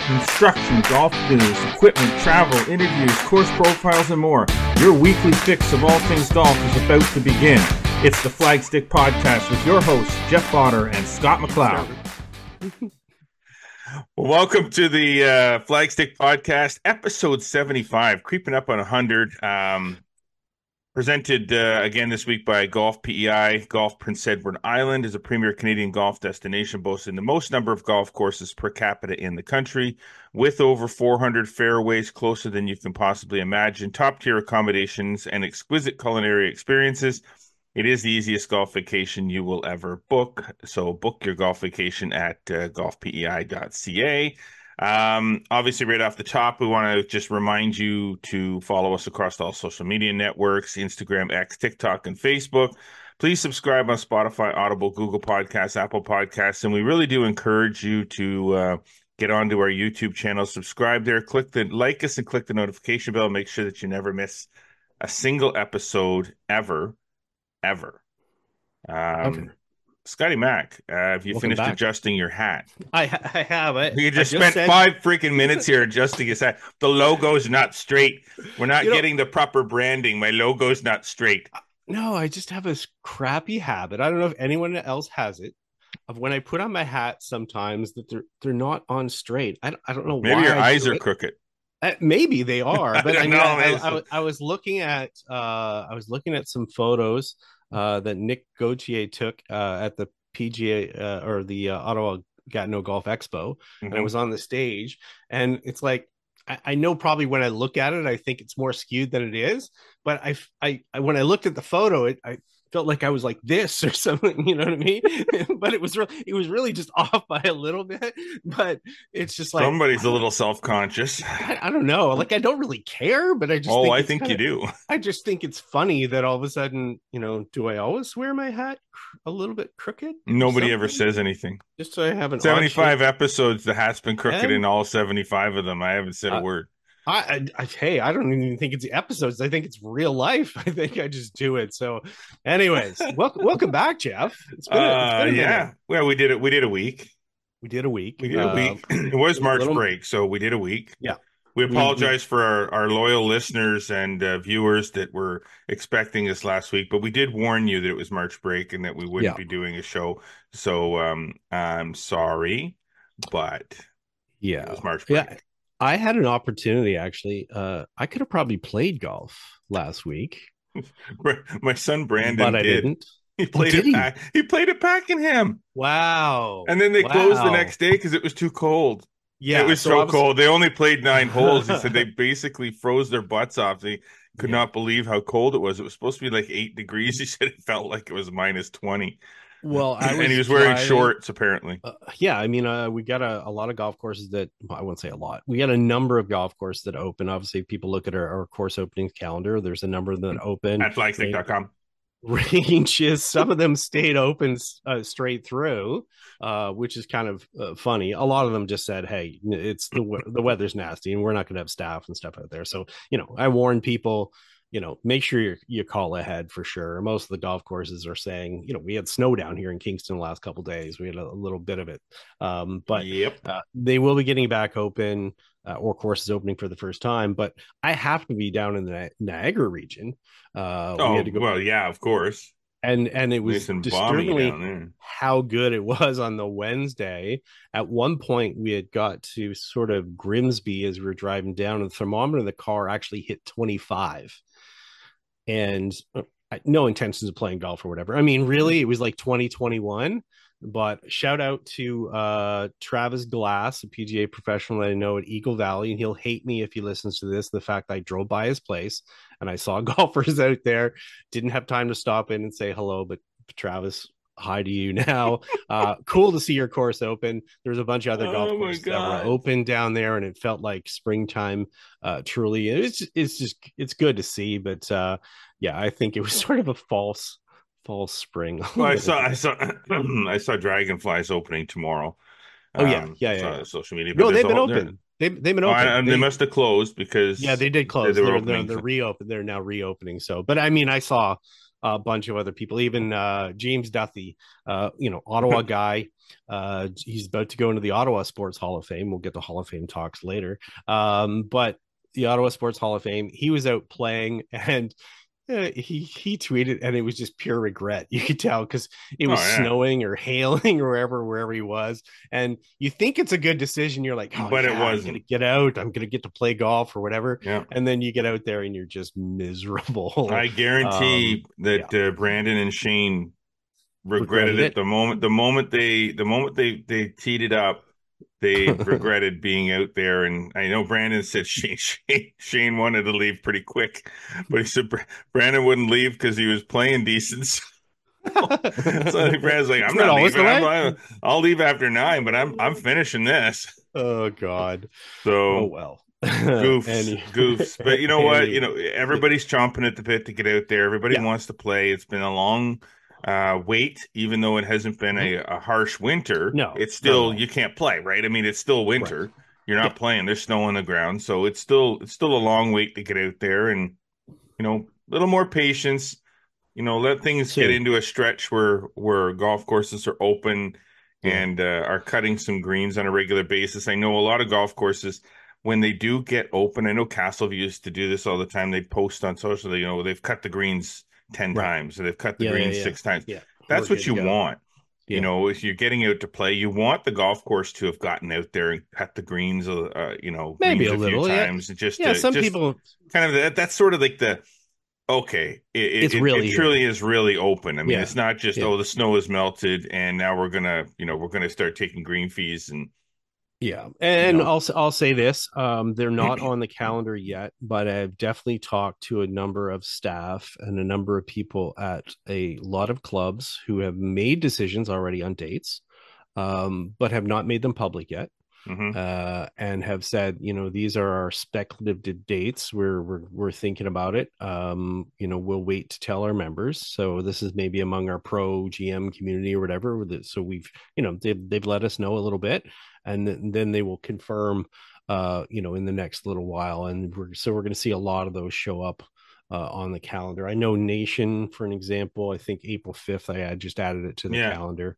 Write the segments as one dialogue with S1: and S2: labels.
S1: instruction, golf news, equipment, travel, interviews, course profiles, and more. Your weekly fix of all things golf is about to begin. It's the Flagstick Podcast with your hosts, Jeff Botter and Scott McLeod.
S2: Well, welcome to the Flagstick Podcast, episode 75, creeping up on 100. Presented again this week by Golf PEI. Golf Prince Edward Island is a premier Canadian golf destination boasting the most number of golf courses per capita in the country, with over 400 fairways, closer than you can possibly imagine, top-tier accommodations, and exquisite culinary experiences. It is the easiest golf vacation you will ever book. So book your golf vacation at golfpei.ca. Obviously, right off the top, we want to just remind you to follow us across all social media networks, Instagram, X, TikTok, and Facebook. Please subscribe on Spotify, Audible, Google Podcasts, Apple Podcasts, and we really do encourage you to get onto our YouTube channel, subscribe there, like us and click the notification bell. Make sure that you never miss a single episode ever. Scotty Mac, have you finished adjusting your hat?
S3: I have it.
S2: You just spent 5 freaking minutes here adjusting his hat. The logo's not straight. We're not getting the proper branding. My logo's not straight.
S3: No, I just have this crappy habit. I don't know if anyone else has it, of when I put on my hat sometimes that they're not on straight. I don't know why.
S2: Maybe your eyes are crooked.
S3: Maybe they are, but I was looking at some photos that Nick Gauthier took at the PGA or the Ottawa Gatineau Golf Expo, and I was on the stage, and it's like I know probably when I look at it, I think it's more skewed than it is, but I when I looked at the photo, I felt like I was like this or something, you know what I mean? But it was really just off by a little bit. But it's just like
S2: somebody's a little self-conscious.
S3: I don't know. Like, I don't really care, but I just
S2: I think you do.
S3: I just think it's funny that all of a sudden, do I always wear my hat a little bit crooked?
S2: Nobody ever says anything.
S3: Just so I have an
S2: 75 episodes, the hat's been crooked in all 75 of them. I haven't said a word.
S3: I don't even think it's the episodes. I think it's real life. I think I just do it. So, anyways, welcome back, Jeff. It's been a minute.
S2: Well, we did it. We did a week.
S3: It
S2: was March break, so we did a week.
S3: Yeah.
S2: We apologize for our loyal listeners and viewers that were expecting us last week, but we did warn you that it was March break and that we wouldn't be doing a show. So I'm sorry, but it was March break.
S3: Yeah. I had an opportunity, actually. I could have probably played golf last week.
S2: My son Brandon
S3: but I didn't.
S2: He played He played at Pakenham.
S3: Wow.
S2: And then they closed the next day because it was too cold.
S3: Yeah,
S2: it was so cold. They only played 9 holes. He said they basically froze their butts off. They could not believe how cold it was. It was supposed to be like 8 degrees. He said it felt like it was minus 20.
S3: Well,
S2: and he was wearing shorts, apparently.
S3: I mean, we got a lot of golf courses that, I won't say a lot. We got a number of golf courses that open. Obviously, people look at our course openings calendar. There's a number that open.
S2: At flagstick.com.
S3: Ranges. Some of them stayed open straight through, which is kind of funny. A lot of them just said, hey, it's the weather's nasty and we're not going to have staff and stuff out there. So, I warn people, make sure you call ahead for sure. Most of the golf courses are saying, we had snow down here in Kingston the last couple of days. We had a little bit of it. But they will be getting back open or courses opening for the first time. But I have to be down in the Niagara region. We had to go
S2: of course.
S3: And it was disturbingly how good it was on the Wednesday. At one point, we had got to sort of Grimsby as we were driving down, and the thermometer in the car actually hit 25. And no intentions of playing golf or whatever. I mean, really, it was like 2021. But shout out to Travis Glass, a PGA professional that I know at Eagle Valley, and he'll hate me if he listens to this. The fact I drove by his place and I saw golfers out there, didn't have time to stop in and say hello, but Travis, hi to you now. Cool to see your course open. There's a bunch of other golf courses that were open down there, and it felt like springtime. Truly, it's good to see. But I think it was sort of a false spring.
S2: Well, I saw Dragonflies opening tomorrow. Social media.
S3: No, they've been open. They've been open.
S2: They must have closed because
S3: they did close. They're reopened. They're now reopening. So, but I mean, I saw a bunch of other people, even James Duthie, Ottawa guy. He's about to go into the Ottawa Sports Hall of Fame. We'll get to Hall of Fame talks later. But the Ottawa Sports Hall of Fame, he was out playing, and he tweeted, and it was just pure regret. You could tell because it was snowing or hailing or wherever he was, and you think it's a good decision. You're like,
S2: but it wasn't.
S3: I'm gonna get out. I'm gonna get to play golf or whatever.
S2: Yeah.
S3: And then you get out there and you're just miserable.
S2: I guarantee that Brandon and Shane regretted it the moment they teed it up. They regretted being out there, and I know Brandon said Shane wanted to leave pretty quick, but he said Brandon wouldn't leave because he was playing decent. So Brandon's like, I'm not leaving. I'll leave after 9, but I'm finishing this.
S3: Oh God.
S2: So
S3: well.
S2: goofs. But you know what? Everybody's chomping at the bit to get out there. Everybody wants to play. It's been a long wait, even though it hasn't been a harsh winter.
S3: No,
S2: it's still you can't play, right? I mean, it's still winter. Right. You're not playing. There's snow on the ground, so it's still a long wait to get out there, and a little more patience. Let things get into a stretch where golf courses are open and are cutting some greens on a regular basis. I know a lot of golf courses, when they do get open, I know Castleview used to do this all the time. They post on social, they've cut the greens 10 times, or they've cut the greens 6 times. Yeah. That's what you want. Yeah. If you're getting out to play, you want the golf course to have gotten out there and cut the greens,
S3: maybe a
S2: little
S3: few
S2: times.
S3: Some people
S2: kind of that's sort of like the it truly is really open. I mean, it's not just the snow is melted and now we're gonna start taking green fees and.
S3: Yeah, and I'll say this: they're not on the calendar yet, but I've definitely talked to a number of staff and a number of people at a lot of clubs who have made decisions already on dates, but have not made them public yet, and have said, these are our speculative dates. We're thinking about it. We'll wait to tell our members. So this is maybe among our pro GM community or whatever. So we've, they've let us know a little bit. And then they will confirm, in the next little while. And we're going to see a lot of those show up on the calendar. I know Nation, for an example, I think April 5th, I just added it to the calendar.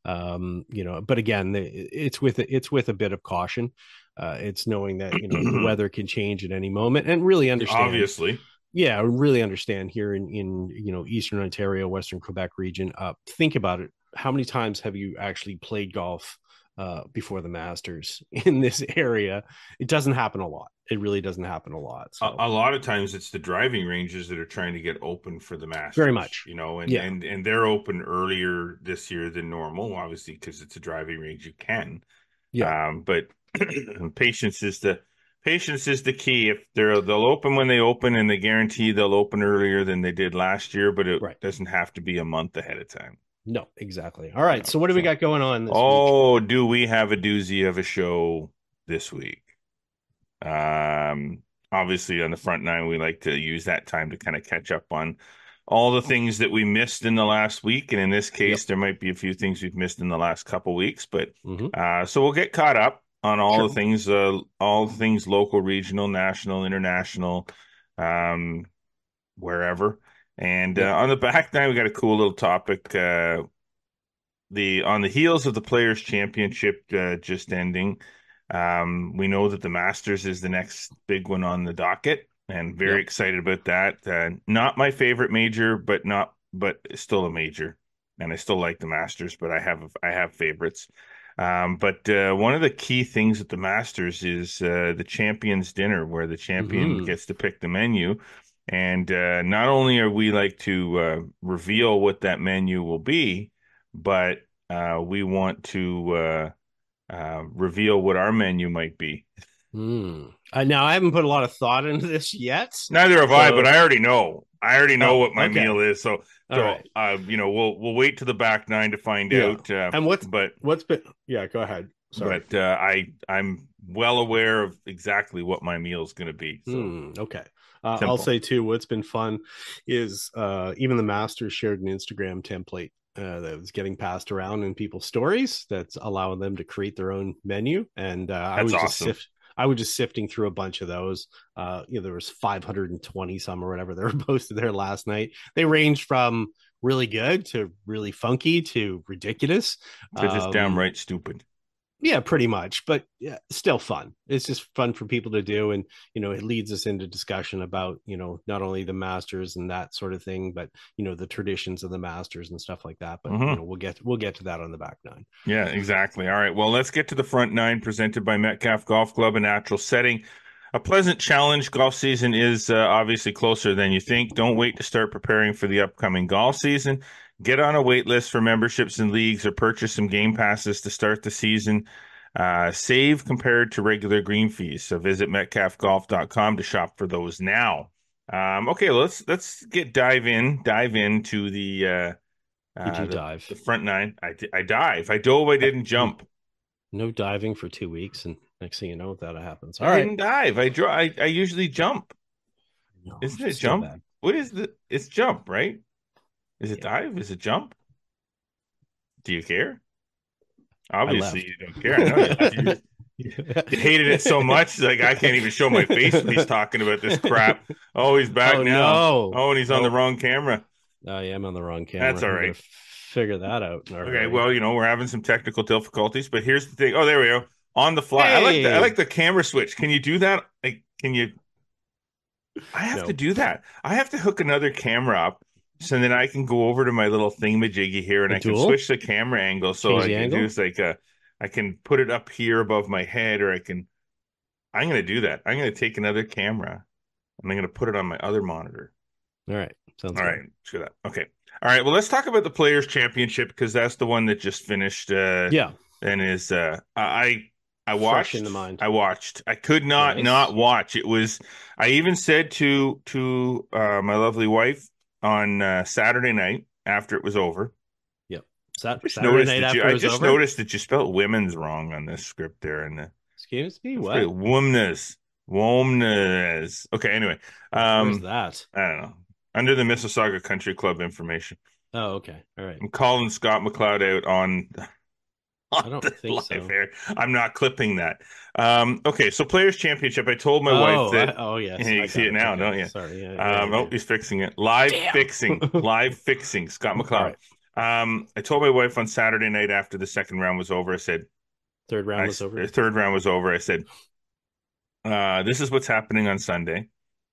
S3: But again, it's with a bit of caution. It's knowing that, the weather can change at any moment, and really understand.
S2: Obviously.
S3: Yeah, really understand here in Eastern Ontario, Western Quebec region. Think about it. How many times have you actually played golf before the Masters in this area? It doesn't happen a lot. It really doesn't happen a lot. So.
S2: A lot of times it's the driving ranges that are trying to get open for the Masters.
S3: Very much.
S2: And they're open earlier this year than normal, obviously, because it's a driving range. You can. Yeah. But patience is the key. If they'll open when they open, and they guarantee they'll open earlier than they did last year, but it doesn't have to be a month ahead of time.
S3: No, exactly. All right. So what do we got going on this week?
S2: Do we have a doozy of a show this week? Obviously on the front nine, we like to use that time to kind of catch up on all the things that we missed in the last week. And in this case, there might be a few things we've missed in the last couple weeks, but so we'll get caught up on all the things, local, regional, national, international, wherever. And on the back nine, we got a cool little topic. On the heels of the Players' Championship just ending, we know that the Masters is the next big one on the docket, and very excited about that. Not my favorite major, but still a major, and I still like the Masters, but I have favorites. But one of the key things at the Masters is the Champions Dinner, where the champion gets to pick the menu. And not only are we like to reveal what that menu will be, but we want to reveal what our menu might be.
S3: Now, I haven't put a lot of thought into this yet.
S2: Neither have I, but I already know. What my meal is. So
S3: right.
S2: We'll wait to the back nine to find out.
S3: And what's been? Yeah, go ahead. Sorry.
S2: But I'm well aware of exactly what my meal is going to be. So.
S3: Okay. I'll say too, what's been fun is even the Masters shared an Instagram template that was getting passed around in people's stories that's allowing them to create their own menu. And I was I was just sifting through a bunch of those. There was 520 some or whatever that were posted there last night. They ranged from really good to really funky to ridiculous
S2: to just downright stupid.
S3: Yeah, pretty much, but yeah, still fun. It's just fun for people to do, and it leads us into discussion about not only the Masters and that sort of thing, but the traditions of the Masters and stuff like that. But we'll get to that on the back nine.
S2: Yeah, exactly. All right, well, let's get to the front nine presented by Metcalfe Golf Club, a natural setting. A pleasant challenge. Golf season is obviously closer than you think. Don't wait to start preparing for the upcoming golf season. Get on a wait list for memberships and leagues or purchase some game passes to start the season. Save compared to regular green fees. So visit metcalfegolf.com to shop for those now. Okay, let's dive into the
S3: Did you dive?
S2: The front nine. I dive. I dove. I didn't jump.
S3: No diving for 2 weeks, and next thing you know, that happens.
S2: I didn't dive. I usually jump. No, isn't it jump? Bad. What is it's jump, right? Is it dive? Is it jump? Do you care? Obviously, you don't care. I know you hated it so much, like I can't even show my face when he's talking about this crap. Oh, he's back now.
S3: No.
S2: Oh, and he's on the wrong camera.
S3: I am on the wrong camera.
S2: That's all right.
S3: Figure that out.
S2: Okay, well, we're having some technical difficulties, but here's the thing. Oh, there we go. On the fly. Hey. I like the camera switch. Can you do that? Like, can you? I have to do that. I have to hook another camera up. So then I can go over to my little thingamajiggy here and I can switch the camera angle. So I can do like I can put it up here above my head, or I'm going to do that. I'm going to take another camera and I'm going to put it on my other monitor.
S3: All right.
S2: Sounds all good. Right. Screw that. Okay. All right. Well, let's talk about the Players Championship because that's the one that just finished.
S3: Yeah.
S2: And is I watched.
S3: Fresh in the mind.
S2: I watched. I could not watch. It was. I even said to my lovely wife on Saturday night after it was over.
S3: Yep. Saturday night after it was over.
S2: I just noticed that you spelled women's wrong on this script there. And
S3: excuse me, what?
S2: Womness. Okay. Anyway,
S3: where's that?
S2: I don't know. Under the Mississauga Country Club information.
S3: Oh, okay. All right.
S2: I'm calling Scott McLeod out on
S3: I don't think so.
S2: Air. I'm not clipping that. Okay, so Players Championship. I told my wife that.
S3: Yes.
S2: You see it now, don't you?
S3: Sorry.
S2: Yeah. He's fixing it. Live fixing. Scott McLeod. Right. I told my wife on Saturday night after the second round was over. I said,
S3: third round was over.
S2: Third round was over. I said, this is what's happening on Sunday.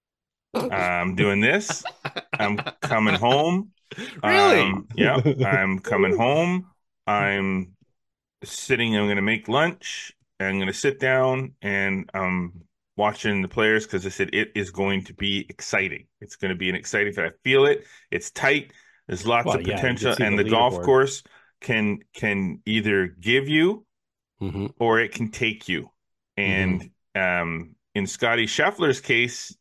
S2: I'm doing this. I'm coming home.
S3: Really?
S2: Yeah. I'm coming home. I'm sitting. I'm going to make lunch. I'm going to sit down and I'm watching the players because I said it is going to be exciting. It's going to be an exciting fight. I feel it. It's tight. There's lots of potential, and the golf course can either give you or it can take you. And in Scotty Scheffler's case,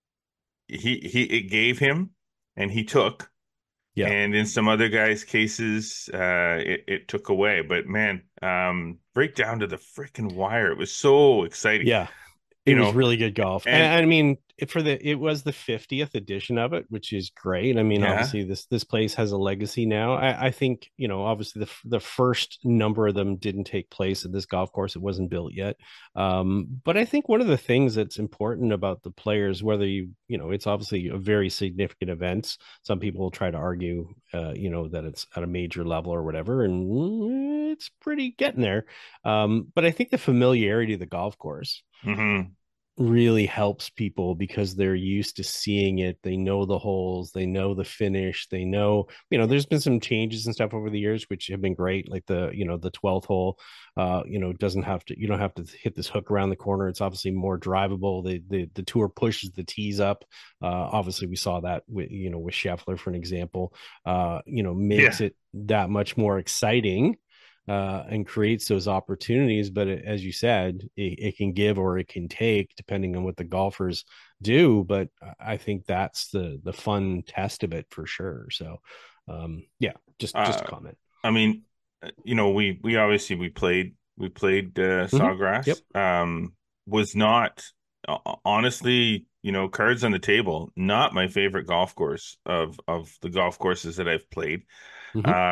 S2: it gave him and he took. Yeah. And in some other guys' cases, it took away. But man, right down to the freaking wire. It was so exciting.
S3: Yeah. It was really good golf. And I mean, it was the 50th edition of it, which is great. I mean, obviously this place has a legacy now. I think, obviously the first number of them didn't take place at this golf course. It wasn't built yet. But I think one of the things that's important about the Players, whether it's obviously a very significant event. Some people will try to argue, that it's at a major level or whatever, and it's pretty getting there. But I think the familiarity of the golf course really helps people because they're used to seeing it. They know the holes, they know the finish, they know, there's been some changes and stuff over the years which have been great, like the 12th hole you don't have to hit this hook around the corner. It's obviously more drivable. The tour pushes the tees up. Obviously we saw that with Scheffler, for an example. Makes it that much more exciting and creates those opportunities. But as you said, it can give or it can take depending on what the golfers do. But I think that's the fun test of it for sure. So just a comment.
S2: I mean, we obviously we played Sawgrass.
S3: Yep.
S2: Was not honestly, cards on the table, not my favorite golf course of the golf courses that I've played.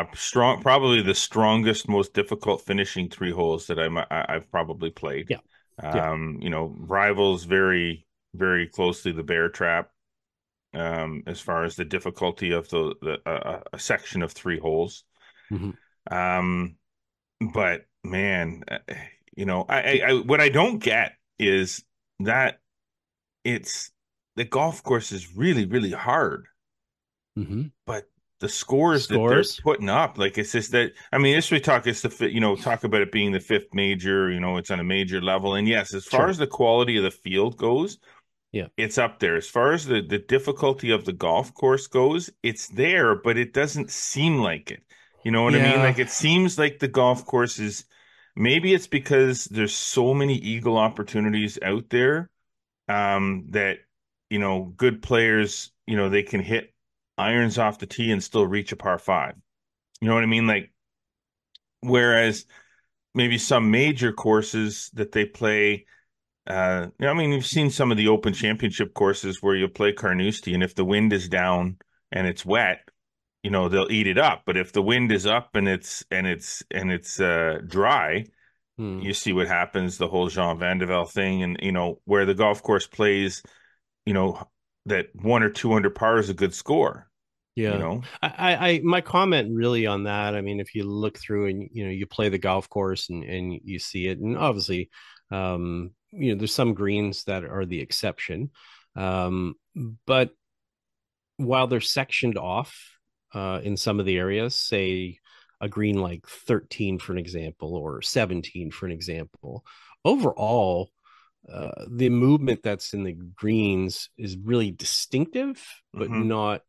S2: Probably the strongest, most difficult finishing 3 holes that I've probably played.
S3: Yeah.
S2: Rivals very, very closely the bear trap as far as the difficulty of a section of 3 holes.
S3: Mm-hmm.
S2: But man, I what I don't get is that it's the golf course is really, really hard.
S3: Mm-hmm.
S2: But the scores that they're putting up, like it's just that, I mean, this we talk, it's talk about it being the 5th major, it's on a major level. And yes, as far as the quality of the field goes, it's up there. As far as the difficulty of the golf course goes, it's there, but it doesn't seem like it. You know what I mean? Like it seems like the golf course is, maybe it's because there's so many eagle opportunities out there, that, good players, they can hit irons off the tee and still reach a par 5. You know what I mean? Like, whereas maybe some major courses that they play, I mean, you've seen some of the Open Championship courses where you play Carnoustie, and if the wind is down and it's wet, they'll eat it up. But if the wind is up and it's dry, you see what happens, the whole Jean Van de Velde thing, and where the golf course plays, that 1 or 2 under par is a good score.
S3: Yeah. I my comment really on that, I mean, if you look through and you play the golf course and you see it, and obviously there's some greens that are the exception, but while they're sectioned off in some of the areas, say a green like 13 for an example, or 17 for an example, overall the movement that's in the greens is really distinctive, but not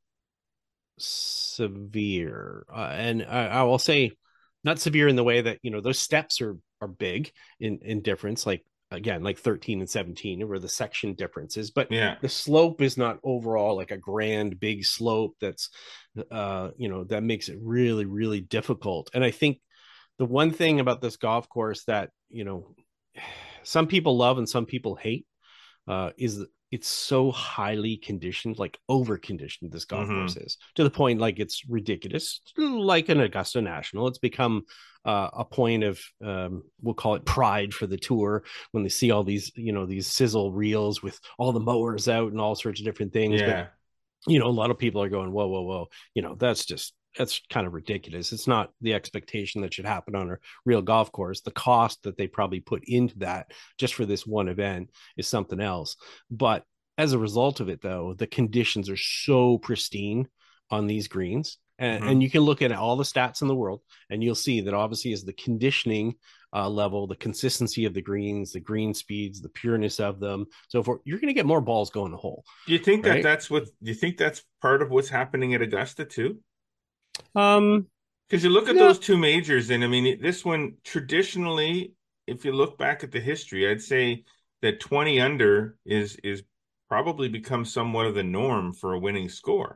S3: severe. And I will say not severe in the way that, those steps are big in difference, like again, like 13 and 17 where the section differences, but the slope is not overall like a grand big slope that's that makes it really, really difficult. And I think the one thing about this golf course that some people love and some people hate is it's so highly conditioned, like over conditioned, this golf course is, to the point like it's ridiculous. Like an Augusta National, it's become a point of we'll call it pride for the tour when they see all these these sizzle reels with all the mowers out and all sorts of different things. But a lot of people are going, whoa, that's kind of ridiculous. It's not the expectation that should happen on a real golf course. The cost that they probably put into that just for this one event is something else. But as a result of it, though, the conditions are so pristine on these greens. And you can look at all the stats in the world and you'll see that obviously as the conditioning level, the consistency of the greens, the green speeds, the pureness of them, so forth, you're going to get more balls going the hole.
S2: Do you think do you think that's part of what's happening at Augusta too? Because you look at those 2 majors, and I mean, this one traditionally, if you look back at the history, I'd say that 20 under is probably become somewhat of the norm for a winning score.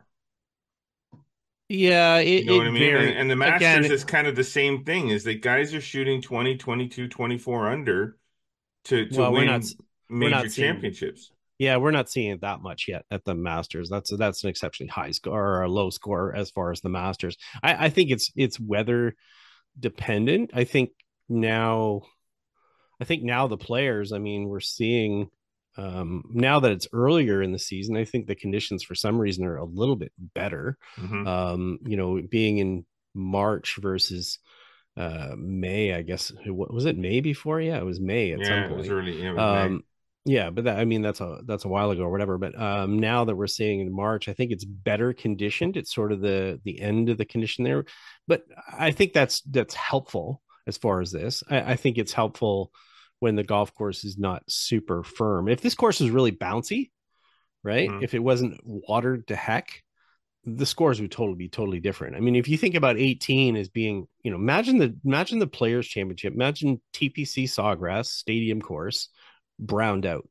S3: Yeah,
S2: you know what I mean? And the Masters is kind of the same thing, is that guys are shooting 20, 22, 24 under to win major championships.
S3: Yeah, we're not seeing it that much yet at the Masters. That's an exceptionally high score or a low score as far as the Masters. I think it's weather dependent. I think now the players, I mean, we're seeing now that it's earlier in the season, I think the conditions for some reason are a little bit better. Being in March versus May, I guess. What was it, May before? Yeah, it was May at some point.
S2: It was early. It was May.
S3: Yeah, but that's a while ago or whatever. But now that we're seeing in March, I think it's better conditioned. It's sort of the end of the condition there. But I think that's helpful as far as this. I think it's helpful when the golf course is not super firm. If this course is really bouncy, right? If it wasn't watered to heck, the scores would be totally different. I mean, if you think about 18 as being, imagine the Players Championship, imagine TPC Sawgrass Stadium course browned out.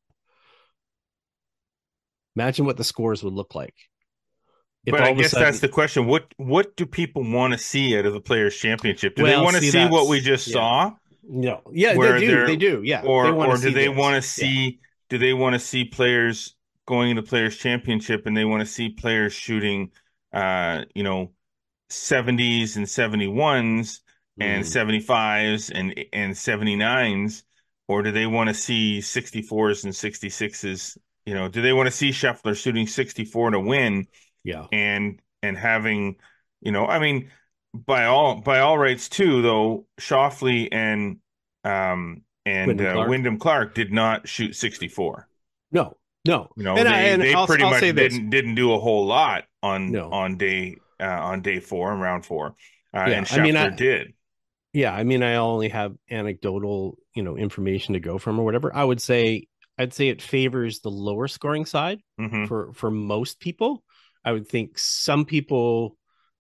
S3: Imagine what the scores would look like.
S2: But I guess that's the question. What do people want to see out of the Players Championship? Do they want to see what we just saw?
S3: No. Yeah, they do. Yeah.
S2: Or do they want to see do they want to see players going into Players Championship and they want to see players shooting 70s and 71s and 75s and 79s or do they want to see 64s and 66s? You know, do they want to see Scheffler shooting 64 to win?
S3: Yeah.
S2: And having, I mean, by all rights too, though, Schauffele and Wyndham Clark did not shoot 64.
S3: No.
S2: And they pretty
S3: I'll
S2: much
S3: say this.
S2: didn't do a whole lot on
S3: No.
S2: day 4 and round 4.
S3: Yeah,
S2: and Scheffler did.
S3: Yeah, I mean, I only have anecdotal, information to go from or whatever. I'd say it favors the lower scoring side for most people. I would think some people,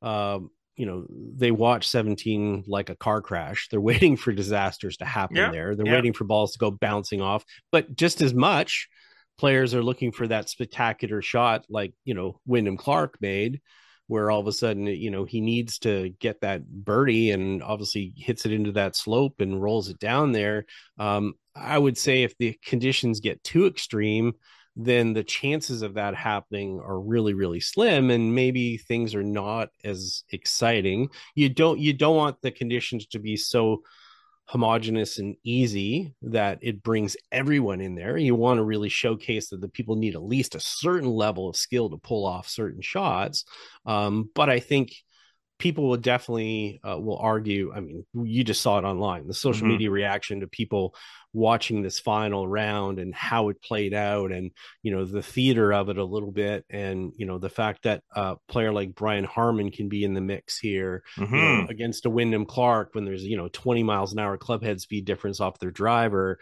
S3: they watch 17 like a car crash. They're waiting for disasters to happen there. They're waiting for balls to go bouncing off. But just as much, players are looking for that spectacular shot like, Wyndham Clark made, where all of a sudden, he needs to get that birdie and obviously hits it into that slope and rolls it down there. I would say if the conditions get too extreme, then the chances of that happening are really, really slim, and maybe things are not as exciting. You don't want the conditions to be so homogenous and easy that it brings everyone in there. You want to really showcase that the people need at least a certain level of skill to pull off certain shots. But I think people will definitely will argue. I mean, you just saw it online, the social media reaction to people watching this final round and how it played out, and the theater of it a little bit, and the fact that a player like Brian Harman can be in the mix here against a Wyndham Clark when there's 20 miles an hour club head speed difference off their driver.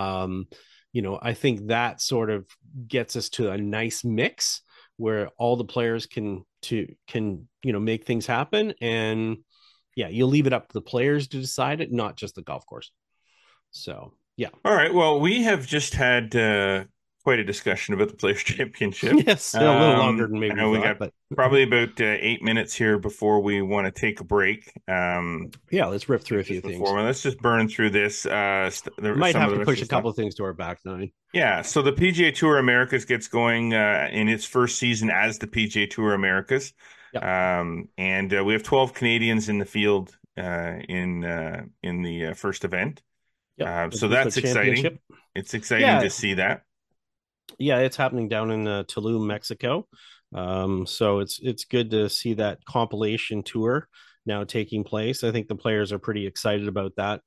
S3: I think that sort of gets us to a nice mix where all the players can make things happen. And yeah, you'll leave it up to the players to decide it, not just the golf course. So yeah.
S2: All right. Well, we have just had quite a discussion about the Players Championship.
S3: Yes, a little longer than maybe
S2: we got, but probably about 8 minutes here before we want to take a break.
S3: Yeah, let's rip through a few things.
S2: Let's just burn through this.
S3: Might have to push a couple of things to our back nine.
S2: Yeah. So the PGA Tour Americas gets going in its first season as the PGA Tour Americas. Yep. And we have 12 Canadians in the field in the first event. Yep. So that's exciting. It's exciting to see that.
S3: Yeah, it's happening down in Tulum, Mexico. So it's good to see that compilation tour now taking place. I think the players are pretty excited about that.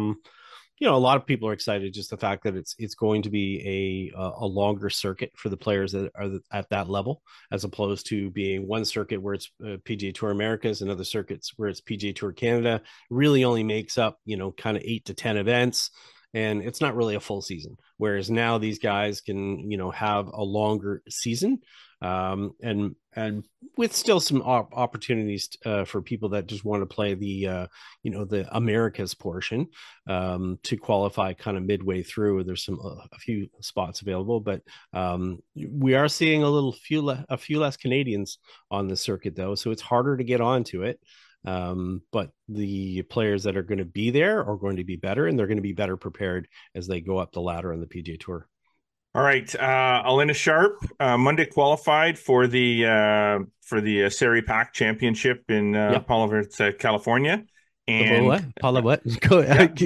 S3: A lot of people are excited just the fact that it's going to be a longer circuit for the players that are at that level, as opposed to being one circuit where it's PGA Tour Americas and other circuits where it's PGA Tour Canada. Really only makes up kind of 8 to 10 events, and it's not really a full season. Whereas now these guys can have a longer season, and with still some opportunities for people that just want to play the the Americas portion to qualify kind of midway through. There's a few spots available, but we are seeing a few less Canadians on the circuit though, so it's harder to get onto it. But the players that are going to be there are going to be better, and they're going to be better prepared as they go up the ladder on the PGA Tour.
S2: All right, Alena Sharp Monday qualified for the Seri Pac Championship in Palo, California. And
S3: what? Go ahead.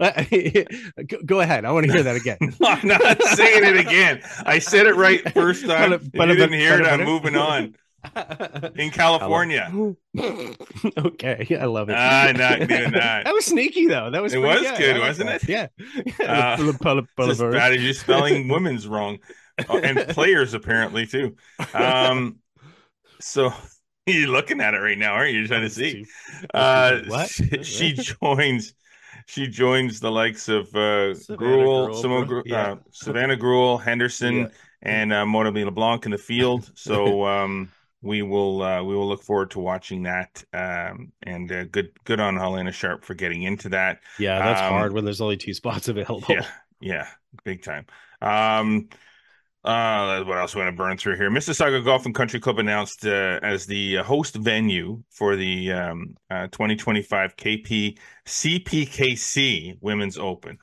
S3: Go ahead. I want to hear that again.
S2: I'm not saying it again. I said it right first time. You didn't hear it. I'm moving on. In California.
S3: Okay, I love it.
S2: Not doing that.
S3: That was sneaky though. That was
S2: good, wasn't it?
S3: Yeah.
S2: As bad as you spelling women's wrong, and players apparently too. So you're looking at it right now, aren't you? You're trying to see.
S3: What?
S2: She joins the likes of Gruel, Savannah Gruel, Henderson, and Monami LeBlanc in the field. So we will look forward to watching that. And good on Alena Sharp for getting into that.
S3: Yeah, that's hard when there's only 2 spots available.
S2: Yeah, big time. What else we want to burn through here? Mississauga Golf and Country Club announced as the host venue for the 2025 CPKC Women's Open.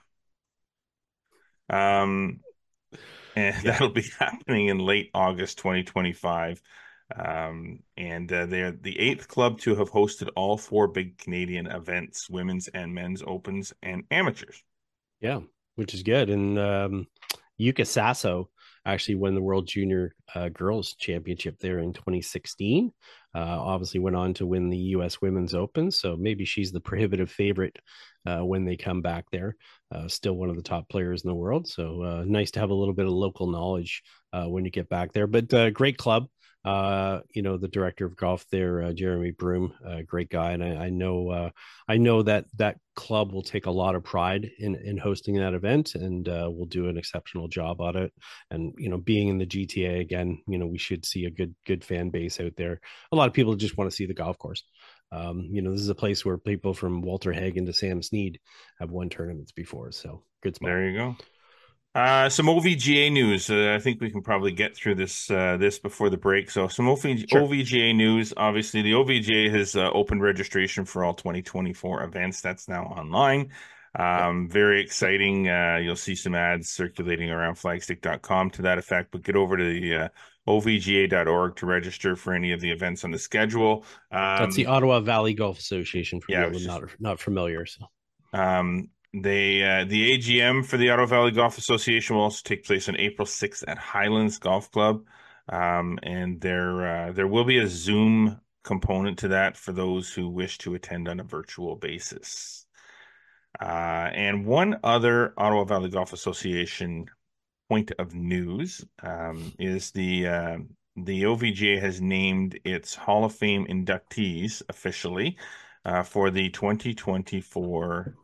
S2: And that'll be happening in late August 2025. And they're the 8th club to have hosted all 4 big Canadian events, women's and men's opens and amateurs.
S3: Yeah. which is good. And Yuka Sasso actually won the World Junior Girls Championship there in 2016. Obviously went on to win the U.S. Women's Open, so maybe she's the prohibitive favorite when they come back there. Still one of the top players in the world, so nice to have a little bit of local knowledge when you get back there. But great club. The director of golf there, Jeremy Broom, great guy, and I know that club will take a lot of pride in hosting that event, and will do an exceptional job on it. And being in the GTA again, we should see a good fan base out there. A lot of people just want to see the golf course. This is a place where people from Walter Hagen to Sam Snead have won tournaments before, so good spot.
S2: There you go. Some OVGA news. I think we can probably get through this before the break. So some OVGA news. Obviously, the OVGA has opened registration for all 2024 events. That's now online. Very exciting. You'll see some ads circulating around flagstick.com to that effect. But get over to the ovga.org to register for any of the events on the schedule.
S3: That's the Ottawa Valley Golf Association for people not familiar. So.
S2: The AGM for the Ottawa Valley Golf Association will also take place on April 6th at Highlands Golf Club. And there will be a Zoom component to that for those who wish to attend on a virtual basis. And one other Ottawa Valley Golf Association point of news is the OVGA has named its Hall of Fame inductees officially for the 2024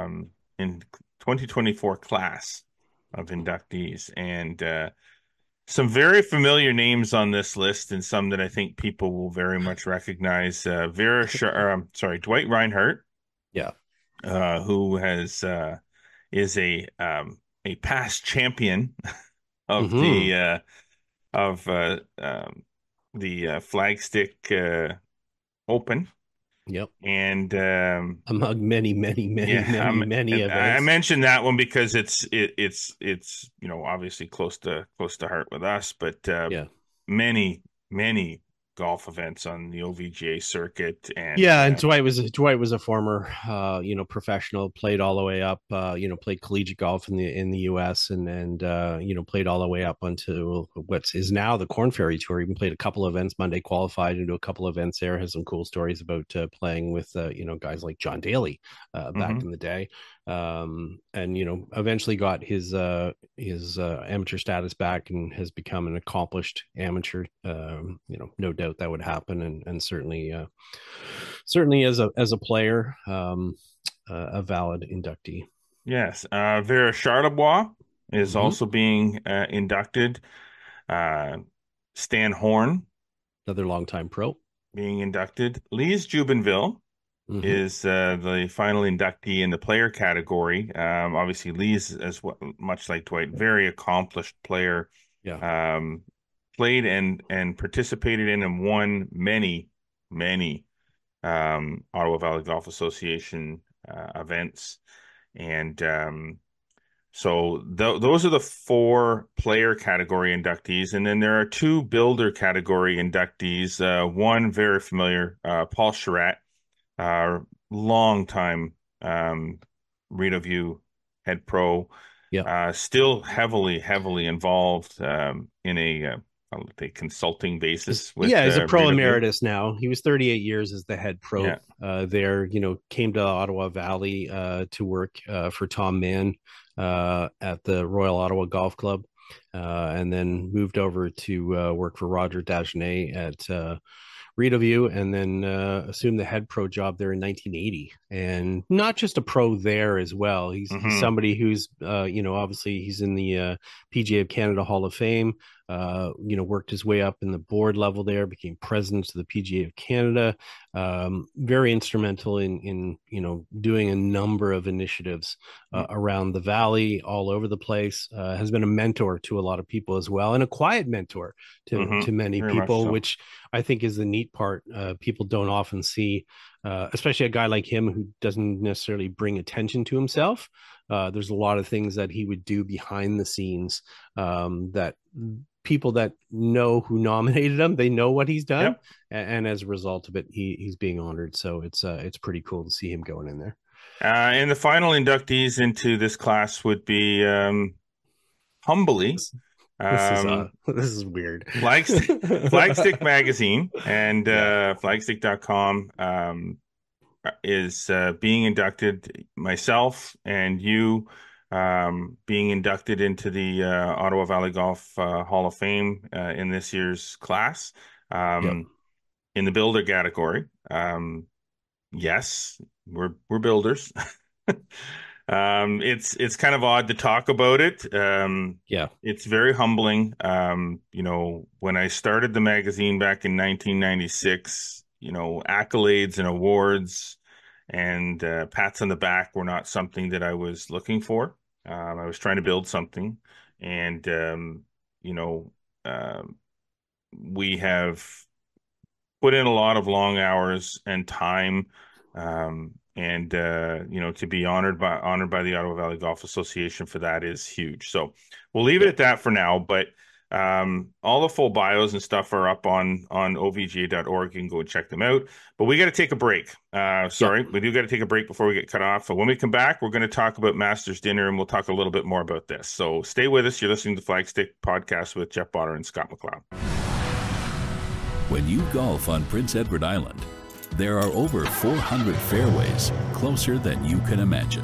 S2: class of inductees, and some very familiar names on this list, and some that I think people will very much recognize. Dwight Reinhardt, who is a past champion of the Flagstick Open.
S3: Yep.
S2: And
S3: among many events.
S2: I mentioned that one because it's obviously close to heart with us, but many golf events on the OVGA circuit. And
S3: Dwight was a former professional, played all the way up, played collegiate golf in the US, and played all the way up onto what is now the Corn Ferry Tour. Even played a couple of events, Monday qualified into a couple of events there, has some cool stories about playing with guys like John Daly back in the day. And eventually got his amateur status back and has become an accomplished amateur. No doubt that would happen, and certainly as a player, a valid inductee.
S2: Yes, Vera Charlebois is also being inducted. Stan Horn,
S3: another longtime pro,
S2: being inducted. Lise Jubenville is the final inductee in the player category. Obviously, Lise, much like Dwight, very accomplished player. Played and participated in and won many Ottawa Valley Golf Association events. And so those are the 4 player category inductees. And then there are 2 builder category inductees. One very familiar, Paul Charette, long time Rideau head pro, still heavily involved in a consulting basis.
S3: He's a pro emeritus now. He was 38 years as the head pro there. Came to Ottawa Valley to work for Tom Mann at the Royal Ottawa Golf Club, and then moved over to work for Roger Dagenet at Rideau, and then assumed the head pro job there in 1980. And not just a pro there as well. He's somebody who's, obviously he's in the PGA of Canada Hall of Fame, worked his way up in the board level there, became president of the PGA of Canada, very instrumental in doing a number of initiatives around the Valley, all over the place, has been a mentor to a lot of people as well, and a quiet mentor to many very people, which I think is the neat part. People don't often see, especially a guy like him who doesn't necessarily bring attention to himself. There's a lot of things that he would do behind the scenes that people that know who nominated him, they know what he's done. And as a result of it, he's being honored. So it's pretty cool to see him going in there.
S2: And the final inductees into this class would be humbly
S3: This is weird.
S2: Flagstick Magazine and
S3: Yeah.
S2: flagstick.com is being inducted, myself and you being inducted into the Ottawa Valley Golf Hall of Fame in this year's class
S3: Yep.
S2: in the builder category. Yes, we're builders. It's kind of odd to talk about it.
S3: Yeah.
S2: It's very humbling. When I started the magazine back in 1996, accolades and awards and pats on the back were not something that I was looking for. I was trying to build something, and you know, we have put in a lot of long hours and time, and to be honored by the Ottawa Valley Golf Association for that is huge. So we'll leave it at that for now. But all the full bios and stuff are up on ovga.org. You can go and check them out. But we got to take a break. We do got to take a break before we get cut off. So when we come back, we're going to talk about Masters Dinner, and we'll talk a little bit more about this. So stay with us. You're listening to the Flagstick Podcast with Jeff Botter and Scott McLeod.
S4: When you golf on Prince Edward Island, there are over 400 fairways closer than you can imagine.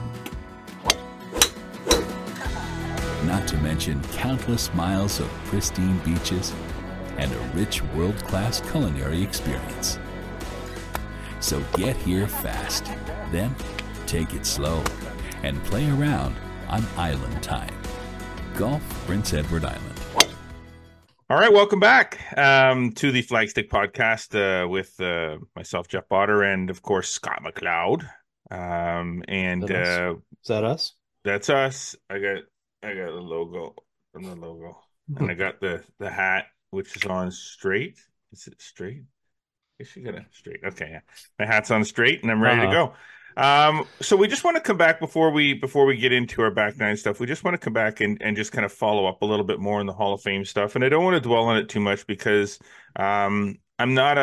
S4: Not to mention countless miles of pristine beaches and a rich world-class culinary experience. So get here fast, then take it slow and play around on Island Time. Golf Prince Edward Island.
S2: All right, welcome back to the Flagstick Podcast with myself, Jeff Botter, and of course Scott McLeod.
S3: Is that us?
S2: That's us. I got the logo from the logo, and I got the hat, which is on straight. Is it straight? I guess you got it straight. Okay, yeah. My hat's on straight, and I'm ready to go. So we just want to come back before we get into our back nine stuff. We just want to come back and just kind of follow up a little bit more on the Hall of Fame stuff. And I don't want to dwell on it too much because I'm not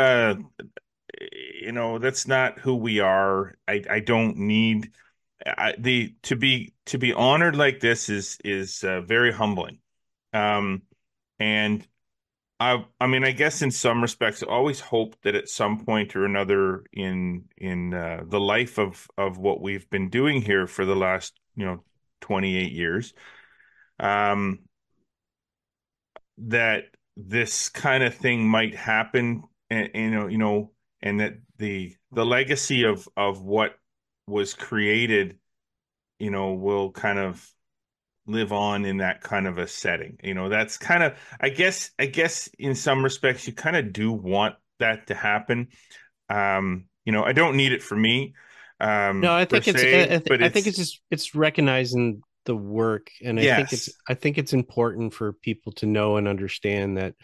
S2: that's not who we are. I don't need to be honored like this is very humbling. And I guess in some respects, I always hope that at some point or another in the life of what we've been doing here for the last 28 years, that this kind of thing might happen, and and that the legacy of what was created, will kind of live on in that kind of a setting. That's kind of, I guess in some respects you kind of do want that to happen. I don't need it for me.
S3: No, I think it's recognizing the work, and I think it's important for people to know and understand that,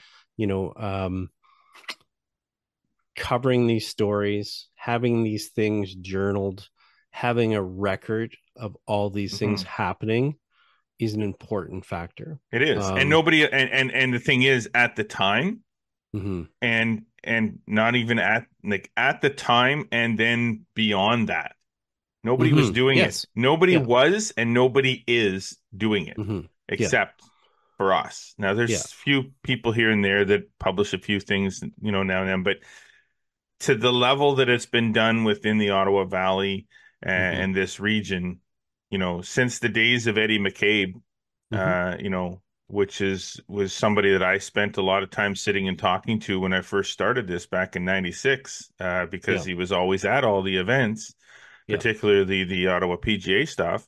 S3: covering these stories, having these things journaled, having a record of all these things happening is an important factor.
S2: It is. And nobody, and the thing is, at the time, and not even at the time, and then beyond that, nobody was doing it. Nobody was, and nobody is doing it, except for us. Now there's a few people here and there that publish a few things, now and then, but to the level that it's been done within the Ottawa Valley and this region, since the days of Eddie McCabe, which was somebody that I spent a lot of time sitting and talking to when I first started this back in '96, because he was always at all the events, particularly the Ottawa PGA stuff.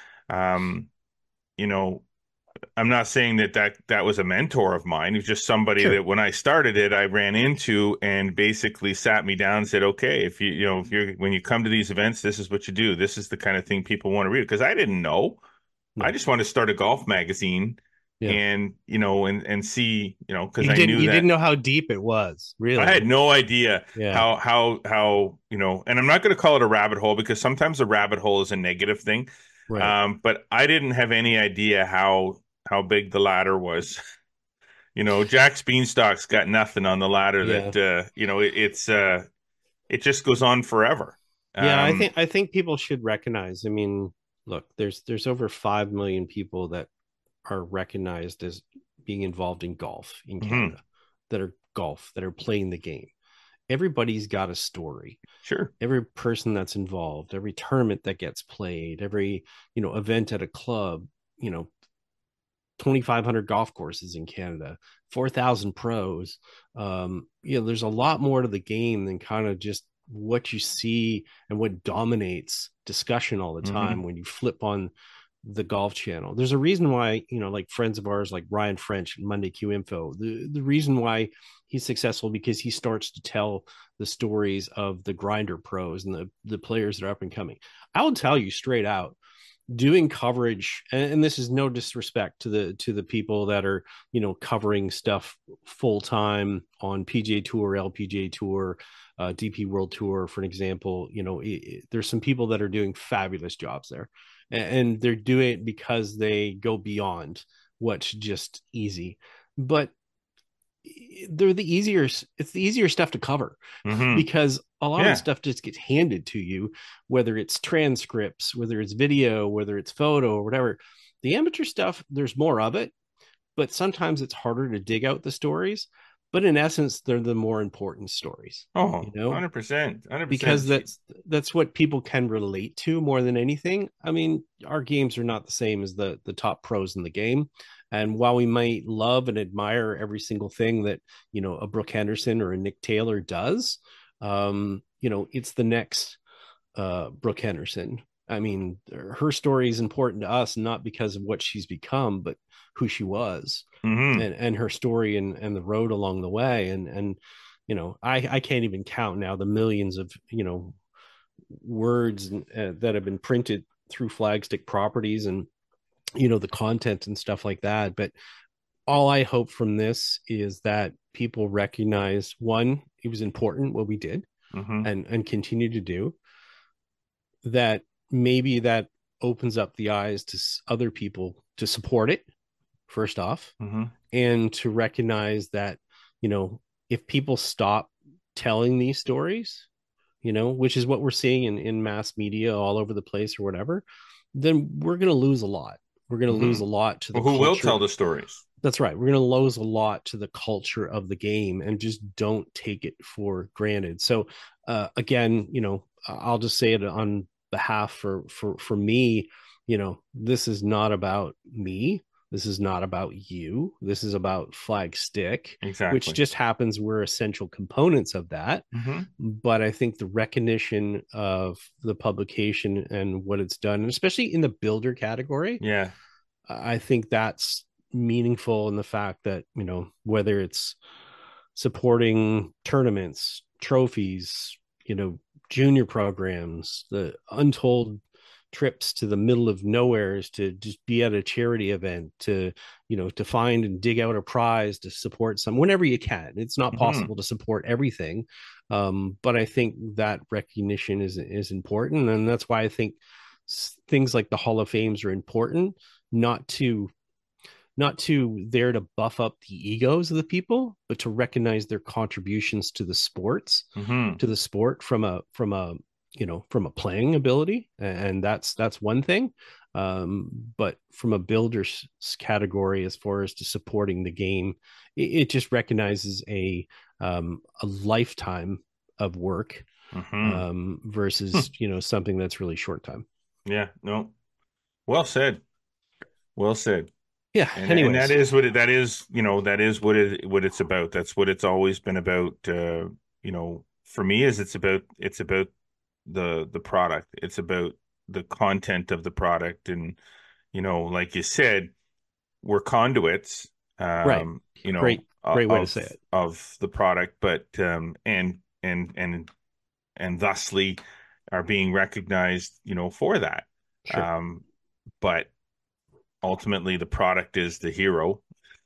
S2: I'm not saying that was a mentor of mine. He was just somebody that when I started it, I ran into and basically sat me down and said, okay, if when you come to these events, this is what you do. This is the kind of thing people want to read. Because I didn't know. I just wanted to start a golf magazine and see, because I knew
S3: you didn't know how deep it was. Really,
S2: I had no idea how and I'm not going to call it a rabbit hole, because sometimes a rabbit hole is a negative thing. Right. But I didn't have any idea how big the ladder was. Jack's Beanstalk's got nothing on the ladder that it just goes on forever.
S3: Yeah, I think people should recognize. I mean, look, there's over 5 million people that are recognized as being involved in golf in Canada, that are playing the game. Everybody's got a story.
S2: Sure.
S3: Every person that's involved, every tournament that gets played, every, event at a club, 2,500 golf courses in Canada, 4,000 pros. There's a lot more to the game than kind of just what you see and what dominates discussion all the time when you flip on the golf channel. There's a reason why, like friends of ours like Ryan French and Monday Q Info, the reason why he's successful, because he starts to tell the stories of the grinder pros and the players that are up and coming. I will tell you straight out, doing coverage, and this is no disrespect to the people that are, covering stuff full time on PGA Tour, LPGA Tour, DP World Tour, for an example. There's some people that are doing fabulous jobs there, and they're doing it because they go beyond what's just easy. But it's the easier stuff to cover, because a lot of stuff just gets handed to you, whether it's transcripts, whether it's video, whether it's photo or whatever. The amateur stuff, there's more of it, but sometimes it's harder to dig out the stories. But in essence, they're the more important stories.
S2: 100%.
S3: Because that's what people can relate to more than anything. I mean, our games are not the same as the top pros in the game. And while we might love and admire every single thing that, a Brooke Henderson or a Nick Taylor does, it's the next Brooke Henderson. I mean, her story is important to us, not because of what she's become, but who she was, and her story and the road along the way. And I can't even count now the millions of, words that have been printed through Flagstick Properties and, the content and stuff like that. But all I hope from this is that people recognize, one, it was important what we did and continue to do, that maybe that opens up the eyes to other people to support it, first off, and to recognize that, if people stop telling these stories, which is what we're seeing in mass media all over the place or whatever, then we're going to lose a lot. We're going to lose a lot to the
S2: who will tell the stories.
S3: That's right. We're going to lose a lot to the culture of the game, and just don't take it for granted. So again, I'll just say it on behalf for me, this is not about me. This is not about you. This is about Flagstick,
S2: exactly,
S3: which just happens we're essential components of that. But I think the recognition of the publication and what it's done, and especially in the builder category, I think that's meaningful in the fact that, whether it's supporting tournaments, trophies, junior programs, the untold trips to the middle of nowheres to just be at a charity event, to to find and dig out a prize to support some, whenever you can. It's not possible to support everything, but I think that recognition is important, and that's why I think things like the Hall of Fames are important, not to there to buff up the egos of the people, but to recognize their contributions to the sports, to the sport from a playing ability. And that's one thing. But from a builder's category, as far as to supporting the game, it just recognizes a lifetime of work, versus, something that's really short time.
S2: Yeah, no. Well said.
S3: Yeah.
S2: And that is what that is what it's about. That's what it's always been about. For me, is it's about the product. It's about the content of the product. And, like you said, we're conduits,
S3: right. Great way to say it,
S2: of the product, but, and thusly are being recognized, for that.
S3: Sure.
S2: But ultimately the product is the hero.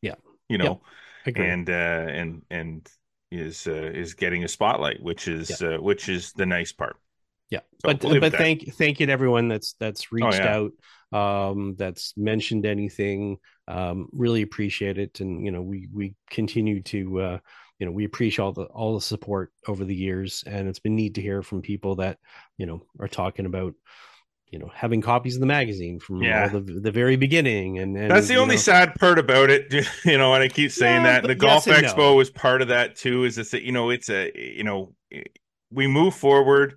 S2: And is getting a spotlight, which is the nice part.
S3: Yeah. So but thank you to everyone that's reached out that's mentioned anything. Really appreciate it. And, we continue to, we appreciate all the support over the years. And it's been neat to hear from people that, are talking about, having copies of the magazine from all the very beginning. And
S2: that's the only sad part about it, and I keep saying that. The Golf Expo was part of that too, is that, we move forward.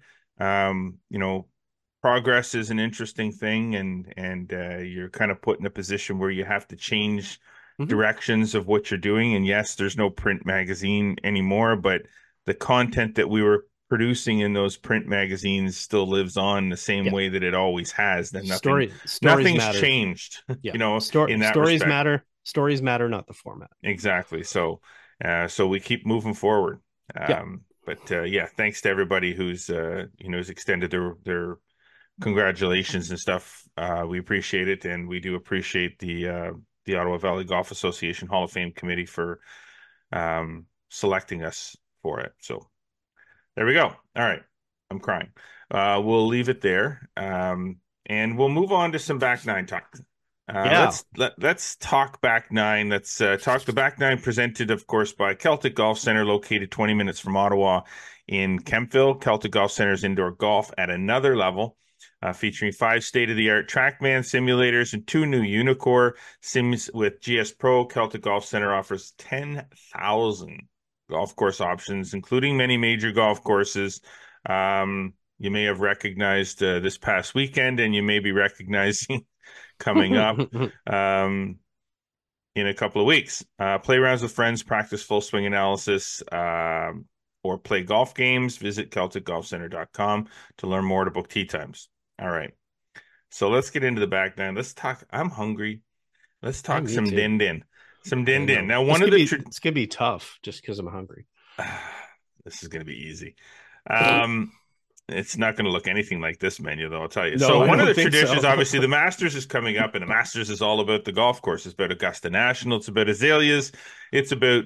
S2: Progress is an interesting thing, and you're kind of put in a position where you have to change directions of what you're doing. And yes, there's no print magazine anymore, but the content that we were producing in those print magazines still lives on the same way that it always has. Then nothing's changed.
S3: Yeah.
S2: in that
S3: stories
S2: respect.
S3: matter. Stories matter, not the format.
S2: Exactly. So we keep moving forward. But thanks to everybody who's extended their congratulations and stuff. We appreciate it, and we do appreciate the Ottawa Valley Golf Association Hall of Fame committee for selecting us for it. So there we go. All right. I'm crying. We'll leave it there. And we'll move on to some back nine talk. Let's talk back nine. Let's talk the back nine, presented, of course, by Celtic Golf Center, located 20 minutes from Ottawa in Kemptville. Celtic Golf Center's indoor golf at another level, featuring 5 state-of-the-art TrackMan simulators and 2 new Unicore sims with GS Pro. Celtic Golf Center offers 10,000 golf course options, including many major golf courses. You may have recognized this past weekend, and you may be recognizing coming up in a couple of weeks. Play rounds with friends, practice full swing analysis, or play golf games. Visit CelticGolfCenter.com to learn more, to book tee times. All right. So let's get into the back nine. Let's talk. I'm hungry. Let's talk some din-din. Some din-din. Now,
S3: it's gonna be tough just because I'm hungry.
S2: This is gonna be easy. It's not going to look anything like this menu, though, I'll tell you.
S3: No,
S2: so one of the traditions, obviously, the Masters is coming up, and the Masters is all about the golf course. It's about Augusta National. It's about azaleas. It's about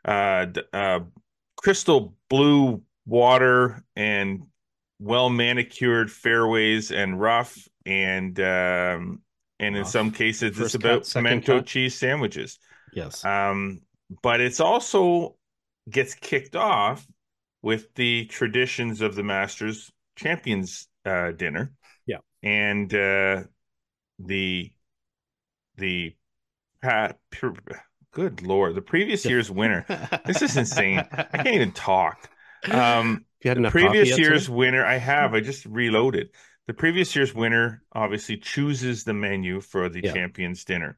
S2: crystal blue water and well-manicured fairways and rough, and in some cases, it's about pimento cheese sandwiches.
S3: Yes.
S2: But it's also gets kicked off with the traditions of the Masters Champions dinner.
S3: Yeah.
S2: And good Lord, the previous year's winner. This is insane. I can't even talk. The previous year's winner, I just reloaded. The previous year's winner obviously chooses the menu for the Champions dinner.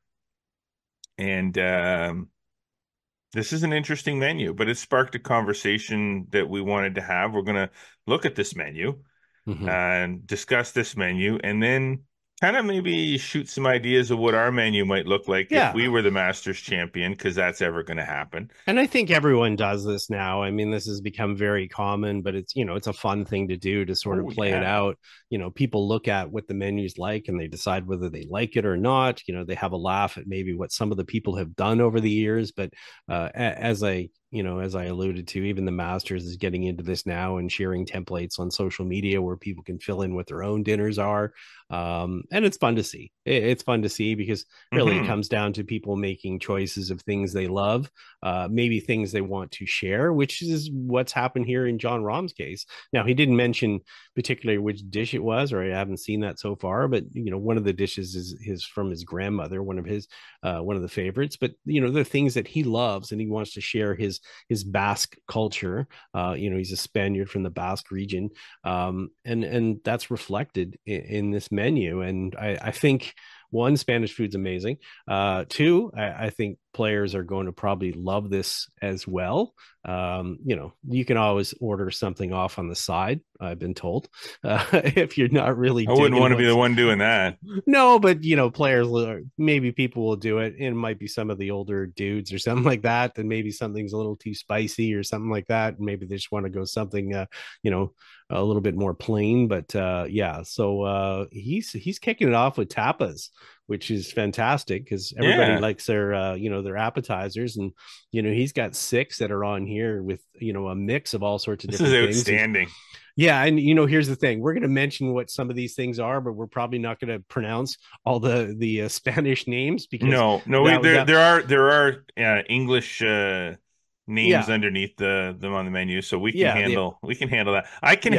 S2: And this is an interesting menu, but it sparked a conversation that we wanted to have. We're going to look at this menu and discuss this menu, and then kind of maybe shoot some ideas of what our menu might look like if we were the Masters champion, because that's ever going to happen.
S3: And I think everyone does this now. I mean, this has become very common, but it's, it's a fun thing to do, to sort of play it out. People look at what the menu's like and they decide whether they like it or not. They have a laugh at maybe what some of the people have done over the years. But as I alluded to, even the Masters is getting into this now and sharing templates on social media where people can fill in what their own dinners are. And it's fun to see. It's fun to see because really it comes down to people making choices of things they love, maybe things they want to share, which is what's happened here in Jon Rahm's case. Now, he didn't mention particularly which dish it was, or I haven't seen that so far, but one of the dishes is from his grandmother, one of the favorites. But there are things that he loves and he wants to share his Basque culture. He's a Spaniard from the Basque region, and that's reflected in this menu. And I think, one, Spanish food's amazing. Two, I think players are going to probably love this as well. You can always order something off on the side, I've been told, if you're not really.
S2: I wouldn't want to be the one doing that.
S3: No, but players, maybe people will do it. It might be some of the older dudes or something like that. And maybe something's a little too spicy or something like that. And maybe they just want to go something, a little bit more plain. But so he's kicking it off with tapas, which is fantastic because everybody likes their their appetizers, and he's got 6 that are on here with a mix of all sorts of different things.
S2: This is outstanding.
S3: And here's the thing: we're going to mention what some of these things are, but we're probably not going to pronounce all the Spanish names because
S2: there are English names underneath them on the menu, so we can handle that. I can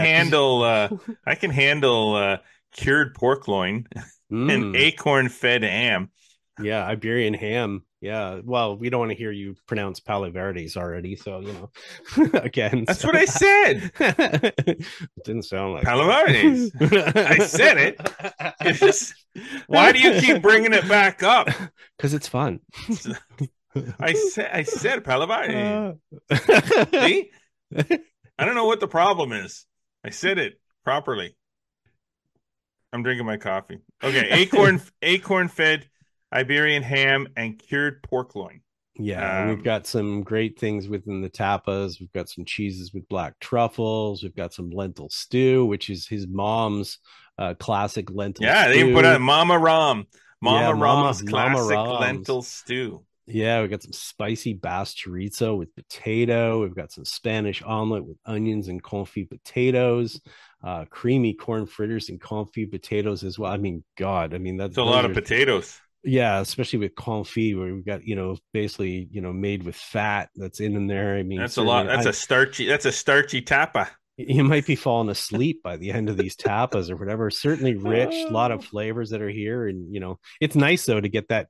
S2: handle cured pork loin and acorn fed ham.
S3: Yeah, Iberian ham. Yeah, well, we don't want to hear you pronounce Palo Verdes already, so again.
S2: That's what I said.
S3: It didn't sound like
S2: Palo Verdes. I said it. It's just, why do you keep bringing it back up?
S3: Because it's fun.
S2: I said Palo Verdes. See? I don't know what the problem is. I said it properly. I'm drinking my coffee. Okay, acorn fed Iberian ham and cured pork loin.
S3: Yeah, we've got some great things within the tapas. We've got some cheeses with black truffles. We've got some lentil stew, which is his mom's classic lentil stew.
S2: Yeah, they put out Mama Rom's classic lentil stew.
S3: Yeah, we've got some spicy bass chorizo with potato. We've got some Spanish omelet with onions and confit potatoes, creamy corn fritters and confit potatoes as well. I mean, that's
S2: a lot of potatoes.
S3: Yeah, especially with confit, where we've got basically made with fat that's in there. I mean,
S2: that's a lot. That's a starchy tapa.
S3: You might be falling asleep by the end of these tapas or whatever. Certainly rich, a lot of flavors that are here, and it's nice though to get that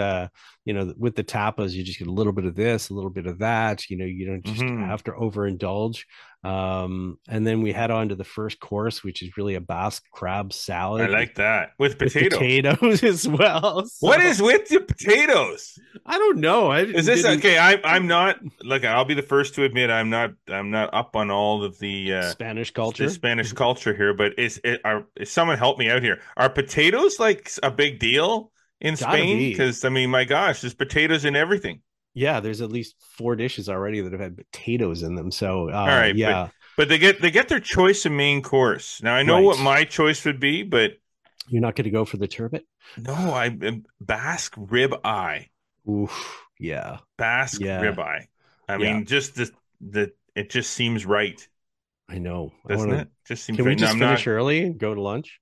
S3: with the tapas, you just get a little bit of this, a little bit of that. You don't just have to overindulge. And then we head on to the first course, which is really a Basque crab salad.
S2: I like that with
S3: potatoes as well.
S2: So. What is with the potatoes?
S3: I don't know.
S2: Is this okay? I'm not I'll be the first to admit I'm not up on all of the
S3: Spanish culture.
S2: The Spanish culture here, but is someone help me out here? Are potatoes like a big deal in Spain? Because I mean, my gosh, there's potatoes in everything.
S3: Yeah, there's at least 4 dishes already that have had potatoes in them. So,
S2: all right, yeah, but they get their choice of main course. Now I know what my choice would be, but
S3: you're not going to go for the turbot.
S2: No, I'm Basque rib eye.
S3: Oof, yeah,
S2: Basque rib eye. I mean, just it just seems right.
S3: I know,
S2: doesn't it? Just seems
S3: can
S2: right.
S3: We just finish early and go to lunch?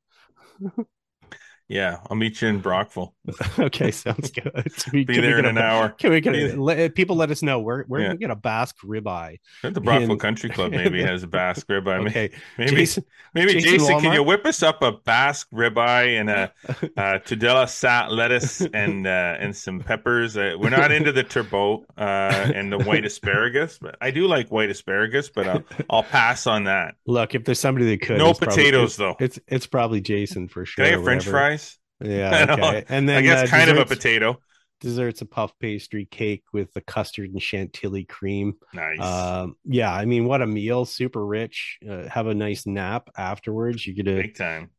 S2: Yeah, I'll meet you in Brockville.
S3: Okay, sounds good.
S2: Be there in an hour.
S3: Can we people let us know where can we get a Basque ribeye?
S2: The Brockville Country Club maybe has a Basque ribeye.
S3: Okay,
S2: maybe Jason, can you whip us up a Basque ribeye and a Tudela sat lettuce and some peppers? We're not into the turbot and the white asparagus, but I do like white asparagus, but I'll pass on that.
S3: Look, if there's somebody that could,
S2: no potatoes though.
S3: It's probably Jason for sure.
S2: Can I get French fries?
S3: Yeah, okay. And then
S2: I guess kind of a potato.
S3: Dessert's a puff pastry cake with the custard and chantilly cream.
S2: Nice.
S3: Yeah, I mean, what a meal! Super rich. Have a nice nap afterwards. You get a
S2: big time.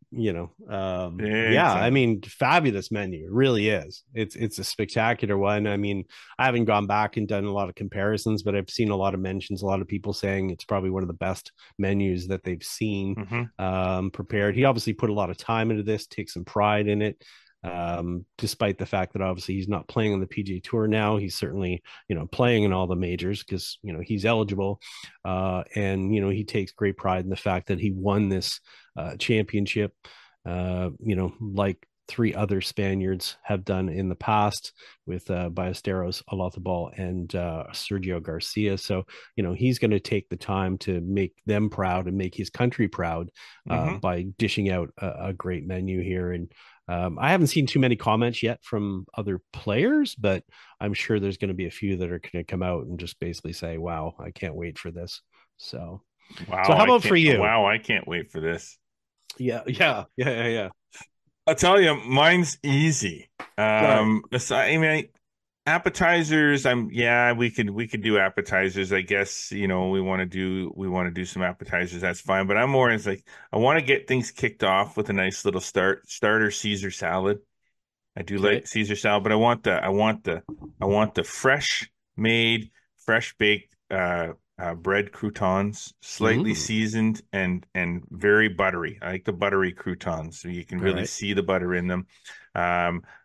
S3: I mean, fabulous menu. It really is. It's a spectacular one. I mean, I haven't gone back and done a lot of comparisons, but I've seen a lot of mentions, a lot of people saying it's probably one of the best menus that they've seen prepared. He obviously put a lot of time into this, takes some pride in it. Despite the fact that obviously he's not playing on the PGA Tour now, he's certainly playing in all the majors because he's eligible, and he takes great pride in the fact that he won this championship, like 3 other Spaniards have done in the past with Ballesteros, Olazabal, and Sergio Garcia. So, he's going to take the time to make them proud and make his country proud by dishing out a great menu here. And I haven't seen too many comments yet from other players, but I'm sure there's going to be a few that are going to come out and just basically say, wow, I can't wait for this. So,
S2: how about for you? Wow, I can't wait for this.
S3: Yeah.
S2: I'll tell you, mine's easy. I mean, appetizers. We could do appetizers. I guess we want to do some appetizers. That's fine. But I'm more as like I want to get things kicked off with a nice little starter Caesar salad. I do like Caesar salad, but I want the fresh made, fresh baked bread croutons, slightly seasoned and very buttery. I like the buttery croutons, so you can really see the butter in them.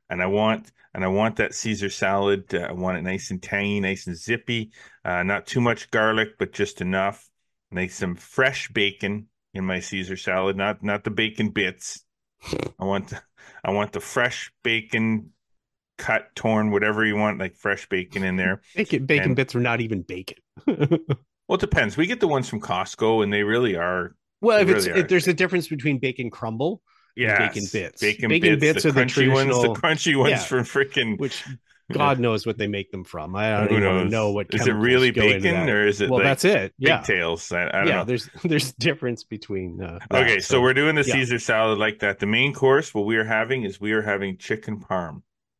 S2: and I want that Caesar salad. I want it nice and tangy, nice and zippy. Not too much garlic, but just enough. Some fresh bacon in my Caesar salad, not the bacon bits. I want the fresh bacon, cut, torn, whatever you want, like fresh bacon in there.
S3: Bacon bits are not even bacon.
S2: Well, it depends. We get the ones from Costco, and they really are.
S3: Well, if there's a difference between bacon crumble and bacon bits.
S2: Bacon bits are the crunchy ones. The crunchy ones from freaking.
S3: Which God knows what they make them from. I don't even know what.
S2: Is it really bacon or is it?
S3: Well, that's it. Yeah.
S2: Pigtails. I don't know.
S3: There's difference between.
S2: Okay, so we're doing the Caesar salad like that. The main course, what we are having chicken parm.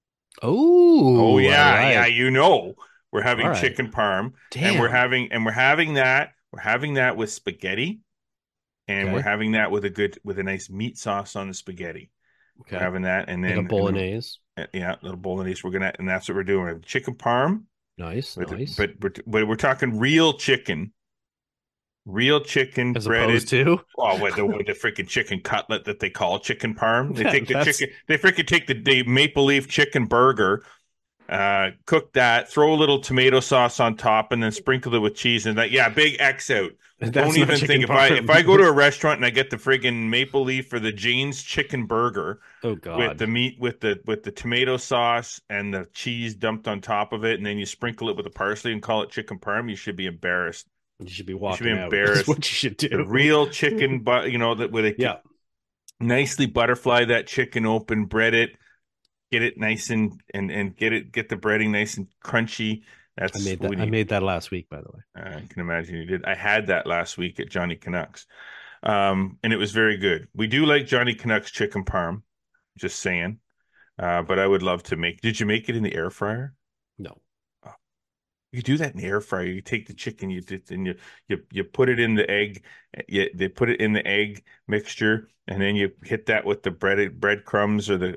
S3: Oh
S2: yeah, yeah. We're having chicken parm. Damn. And we're having that with spaghetti. And we're having that with a nice meat sauce on the spaghetti. Okay. We're having that, and then
S3: like a bolognese.
S2: Little bolognese. And that's what we're doing. We have chicken parm.
S3: Nice.
S2: But we're talking real chicken. Real chicken
S3: as
S2: breaded.
S3: Opposed to?
S2: Oh, with the freaking chicken cutlet that they call chicken parm. They take the chicken. They freaking take the maple leaf chicken burger. Cook that, throw a little tomato sauce on top, and then sprinkle it with cheese. And big X out. Don't even think if I go to a restaurant and I get the friggin' maple leaf or the Jane's chicken burger,
S3: oh god,
S2: with the meat with the tomato sauce and the cheese dumped on top of it, and then you sprinkle it with the parsley and call it chicken parm, you should be embarrassed.
S3: You should be walking out. That's what you should do.
S2: The real chicken, but that with a nicely butterfly that chicken open, bread it. Get it nice and get the breading nice and crunchy. I
S3: made that last week, by the way.
S2: I can imagine you did. I had that last week at Johnny Canucks, and it was very good. We do like Johnny Canucks chicken parm. Just saying, but I would love to make. Did you make it in the air fryer?
S3: No.
S2: You do that in the air fryer. You take the chicken, you put it in the egg. They put it in the egg mixture, and then you hit that with the breadcrumbs and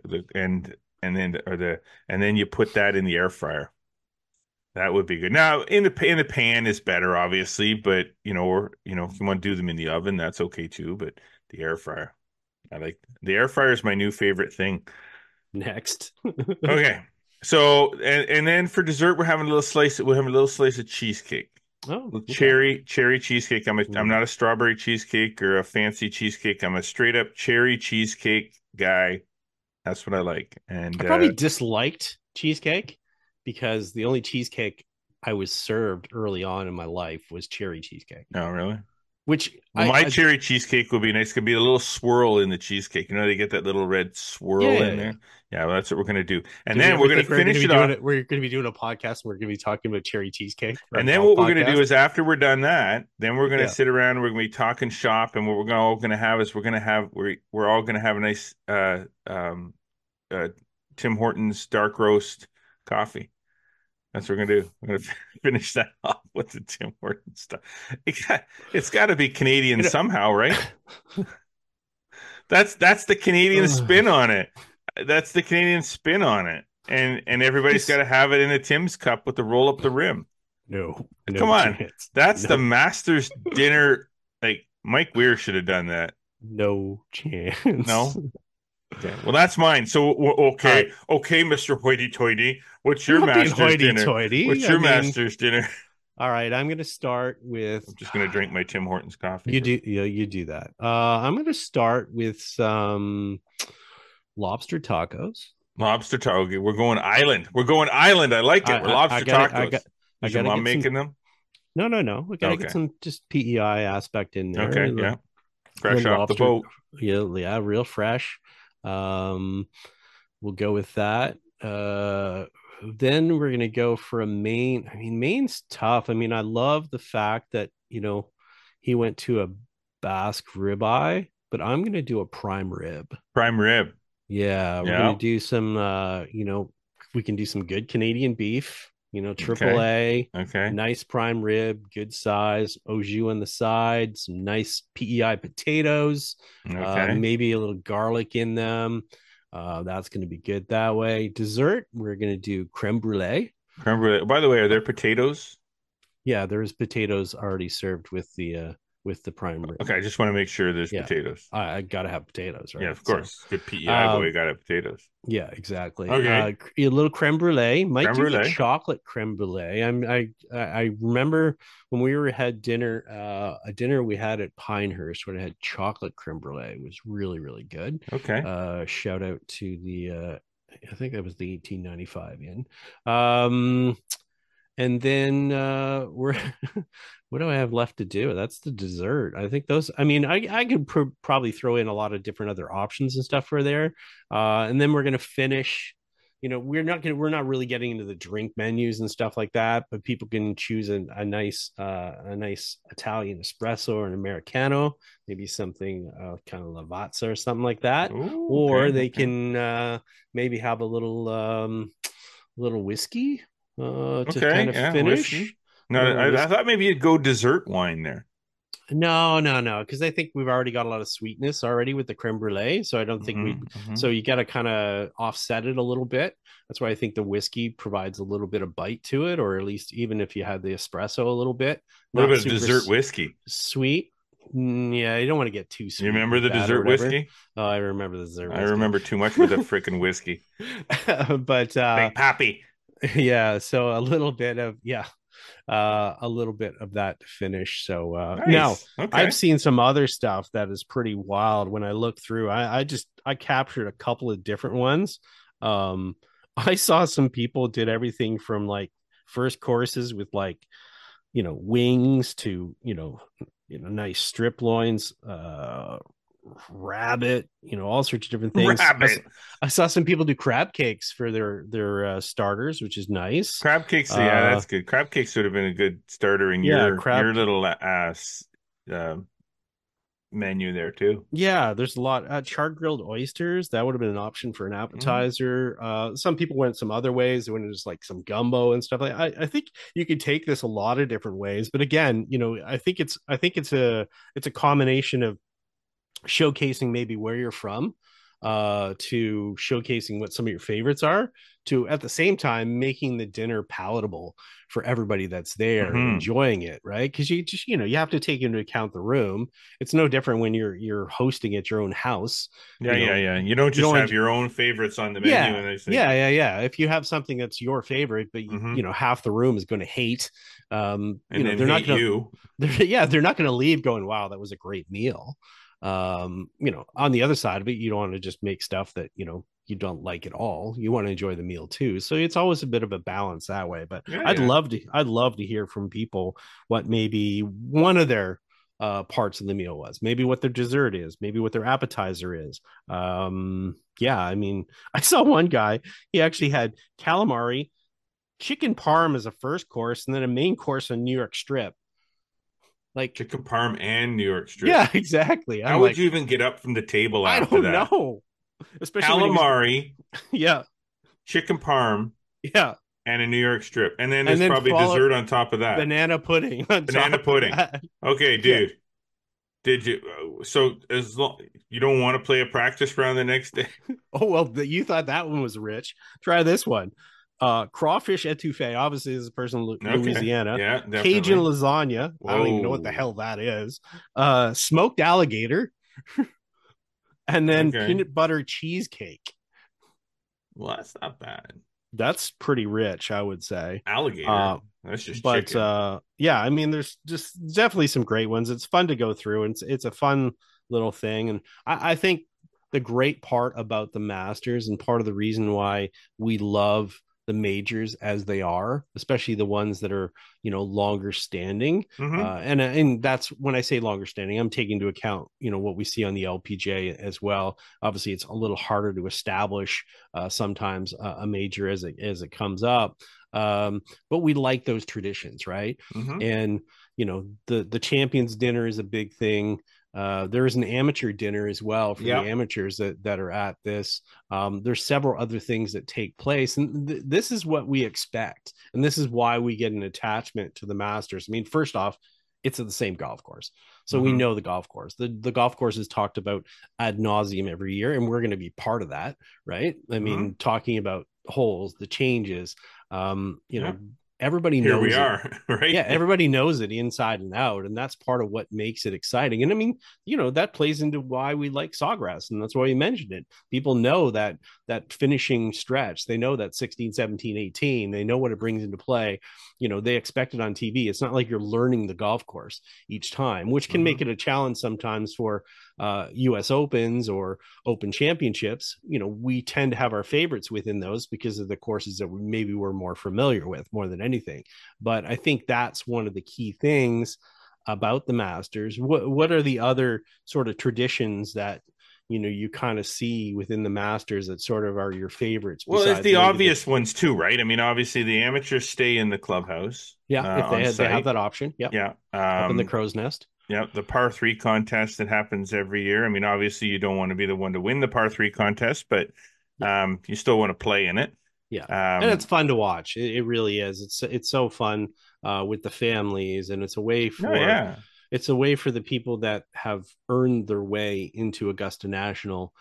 S2: then you put that in the air fryer. That would be good. Now in the pan is better, obviously, but if you want to do them in the oven, that's okay too. But the air fryer, the air fryer is my new favorite thing.
S3: Next,
S2: okay. So and then for dessert, we're having a little slice of cheesecake.
S3: Oh, okay.
S2: Cherry cheesecake. I'm not a strawberry cheesecake or a fancy cheesecake. I'm a straight up cherry cheesecake guy. That's what I like. And
S3: I probably disliked cheesecake because the only cheesecake I was served early on in my life was cherry cheesecake.
S2: Oh, really?
S3: Which
S2: my cherry cheesecake would be nice. Could be a little swirl in the cheesecake. They get that little red swirl in there. Yeah, well, that's what we're gonna do. And then we're gonna finish it off.
S3: We're gonna be doing a podcast. And we're gonna be talking about cherry cheesecake.
S2: And then what we're gonna do is after we're done that, then we're gonna sit around. And we're gonna be talking shop. And what we're all gonna have is we're all gonna have a nice Tim Hortons dark roast coffee. That's what we're gonna do. We're gonna finish that off with the Tim Hortons stuff. It's got to be Canadian somehow, right? That's the Canadian spin on it. That's the Canadian spin on it, and everybody's got to have it in a Tim's cup with the roll up the rim.
S3: No
S2: come on, that's the Masters dinner. Like Mike Weir should have done that.
S3: No chance.
S2: No. Okay. Well, that's mine. So okay, Mr. Hoity-toity, what's your Masters dinner? What's your Masters dinner?
S3: All right, I'm going to start with.
S2: I'm just going to drink my Tim Hortons coffee.
S3: You do that. I'm going to start with some lobster tacos.
S2: Lobster taco. We're going island. I like it. Lobster tacos. Is your mom making them?
S3: No. We got to get some just PEI aspect in there.
S2: Okay, yeah. Fresh off the boat.
S3: Yeah, real fresh. We'll go with that. Then we're gonna go for a Maine. I mean, Maine's tough. I mean, I love the fact that he went to a Basque ribeye, but I'm gonna do a prime rib.
S2: Prime rib.
S3: Yeah, we're gonna do some. We can do some good Canadian beef. Triple A.
S2: Okay.
S3: Nice prime rib, good size. Au jus on the side. Some nice PEI potatoes.
S2: Okay.
S3: Maybe a little garlic in them. That's going to be good that way. Dessert, we're going to do creme brulee.
S2: Creme brulee. By the way, are there potatoes?
S3: Yeah, there's potatoes already served with the with the prime rib.
S2: Okay, I just want to make sure there's potatoes.
S3: I gotta have potatoes, right?
S2: Yeah, of course. So, good PEI boy, got to have potatoes.
S3: Yeah, exactly.
S2: Okay.
S3: A little creme brulee. Might do the
S2: brulee.
S3: chocolate creme brulee. I remember when we had dinner, a dinner we had at Pinehurst when it had chocolate creme brulee. It was really, really good.
S2: Okay.
S3: Shout out to the I think that was the 1895 in. And then we're what do I have left to do? That's the dessert. I think those. I mean, I could probably throw in a lot of different other options and stuff for there. And then we're gonna finish. You know, we're not really getting into the drink menus and stuff like that, but people can choose a nice Italian espresso or an Americano, maybe something kind of Lavazza or something like that.
S2: Ooh,
S3: or they can maybe have a little whiskey to kind of finish.
S2: Whiskey. No, I thought maybe you'd go dessert wine there.
S3: No, because I think we've already got a lot of sweetness already with the creme brulee, so I don't think So you got to kind of offset it a little bit. That's why I think the whiskey provides a little bit of bite to it, or at least even if you had the espresso a little bit.
S2: A little bit of dessert whiskey.
S3: Sweet. Yeah, you don't want to get too sweet.
S2: You remember the dessert whiskey?
S3: Oh, I remember the dessert whiskey.
S2: I remember too much with the freaking whiskey.
S3: But
S2: Big Pappy.
S3: Yeah, so a little bit of that to finish. So
S2: nice.
S3: Now I've seen some other stuff that is pretty wild. When I look through, I captured a couple of different ones. I saw some people did everything from like first courses with like, you know, wings to, nice strip loins, rabbit, all sorts of different things. I saw some people do crab cakes for their starters, which is nice.
S2: Crab cakes, yeah, that's good. Crab cakes would have been a good starter in your little menu there too.
S3: Yeah, there's a lot. Charred grilled oysters, that would have been an option for an appetizer. Some people went some other ways. They went just like some gumbo and stuff. I think you could take this a lot of different ways, but again, I think it's a combination of showcasing maybe where you're from, to showcasing what some of your favorites are, to at the same time making the dinner palatable for everybody that's there enjoying it, right? Because you just you have to take into account the room. It's no different when you're hosting at your own house.
S2: Yeah. You don't just have your own favorites on the menu.
S3: Yeah. If you have something that's your favorite, but half the room is going to hate, they're not going to leave going, wow, that was a great meal. On the other side of it, you don't want to just make stuff that you don't like at all. You want to enjoy the meal too, so it's always a bit of a balance that way. But I'd love to hear from people what maybe one of their parts of the meal was, maybe what their dessert is, maybe what their appetizer is. I mean, I saw one guy, he actually had calamari, chicken parm as a first course, and then a main course on New York strip. Like
S2: chicken parm and New York strip.
S3: Yeah, exactly.
S2: How would you even get up from the table after that? I
S3: don't know. Especially
S2: calamari.
S3: Yeah.
S2: Chicken parm.
S3: Yeah.
S2: And a New York strip. And then there's probably dessert on top of that.
S3: Banana pudding.
S2: Okay, dude. Did you? So as long you don't want to play a practice round the next day?
S3: Oh, well, you thought that one was rich. Try this one. Crawfish etouffee, obviously this is a person in Louisiana.
S2: Yeah, definitely.
S3: Cajun lasagna. Whoa. I don't even know what the hell that is. Smoked alligator. And then peanut butter cheesecake.
S2: Well, that's not bad.
S3: That's pretty rich, I would say.
S2: Alligator. That's just chicken.
S3: I mean, there's just definitely some great ones. It's fun to go through, and it's a fun little thing. And I think the great part about the Masters, and part of the reason why we love the majors as they are, especially the ones that are longer standing, and that's when I say longer standing, I'm taking into account what we see on the LPGA as well. Obviously it's a little harder to establish sometimes a major as it comes up, but we like those traditions, right? And the champions dinner is a big thing. There is an amateur dinner as well for the amateurs that are at this. There's several other things that take place, and this is what we expect, and this is why we get an attachment to the Masters. I mean, first off, it's at the same golf course, so we know the golf course. The golf course is talked about ad nauseum every year, and we're going to be part of that, right? I mean, talking about holes, the changes, everybody
S2: Here
S3: knows
S2: we
S3: it.
S2: are, right?
S3: Yeah, everybody knows it inside and out, and that's part of what makes it exciting. And I mean, that plays into why we like Sawgrass, and that's why you mentioned it. People know that finishing stretch. They know that 16, 17, 18. They know what it brings into play. They expect it on TV. It's not like you're learning the golf course each time, which can make it a challenge sometimes for US Opens or Open Championships. We tend to have our favorites within those because of the courses that maybe we're more familiar with more than anything. But I think that's one of the key things about the Masters. What are the other sort of traditions that you kind of see within the Masters that sort of are your favorites?
S2: Well, it's the obvious ones too, right? I mean, obviously the amateurs stay in the clubhouse.
S3: Yeah, if they have that option. Yep.
S2: Yeah.
S3: Up in the crow's nest.
S2: Yeah, the par 3 contest that happens every year. I mean, obviously you don't want to be the one to win the par 3 contest, but you still want to play in it.
S3: Yeah, and it's fun to watch. It really is. It's so fun with the families, and it's a way for it's a way for the people that have earned their way into Augusta National,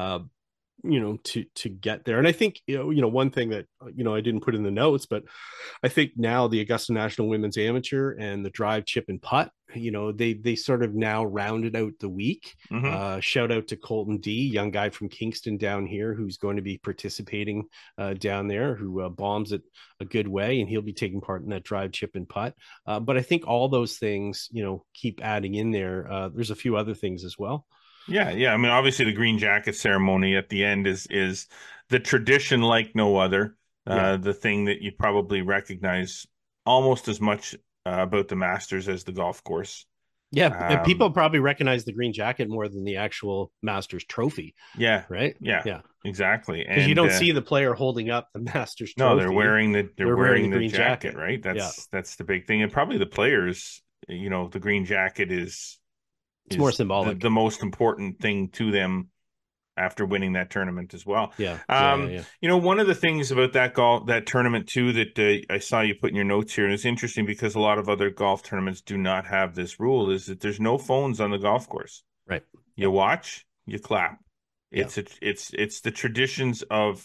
S3: to get there. And I think one thing that I didn't put in the notes, but I think now the Augusta National Women's Amateur and the drive, chip, and putt, they sort of now rounded out the week. Shout out to Colton D, young guy from Kingston down here, who's going to be participating down there, who bombs it a good way, and he'll be taking part in that drive, chip, and putt. But I think all those things, keep adding in there. There's a few other things as well.
S2: Yeah. I mean, obviously the green jacket ceremony at the end is the tradition like no other. The thing that you probably recognize almost as much about the Masters as the golf course.
S3: Yeah, people probably recognize the green jacket more than the actual Masters trophy.
S2: Yeah,
S3: right.
S2: Yeah, exactly.
S3: Because you don't see the player holding up the Masters trophy.
S2: No, they're wearing the green jacket, right? That's the big thing, and probably the players. The green jacket is
S3: more symbolic,
S2: the most important thing to them after winning that tournament as well.
S3: Yeah.
S2: One of the things about that tournament too that I saw you put in your notes here, and it's interesting because a lot of other golf tournaments do not have this rule, is that there's no phones on the golf course.
S3: Right.
S2: You watch, you clap. It's the traditions of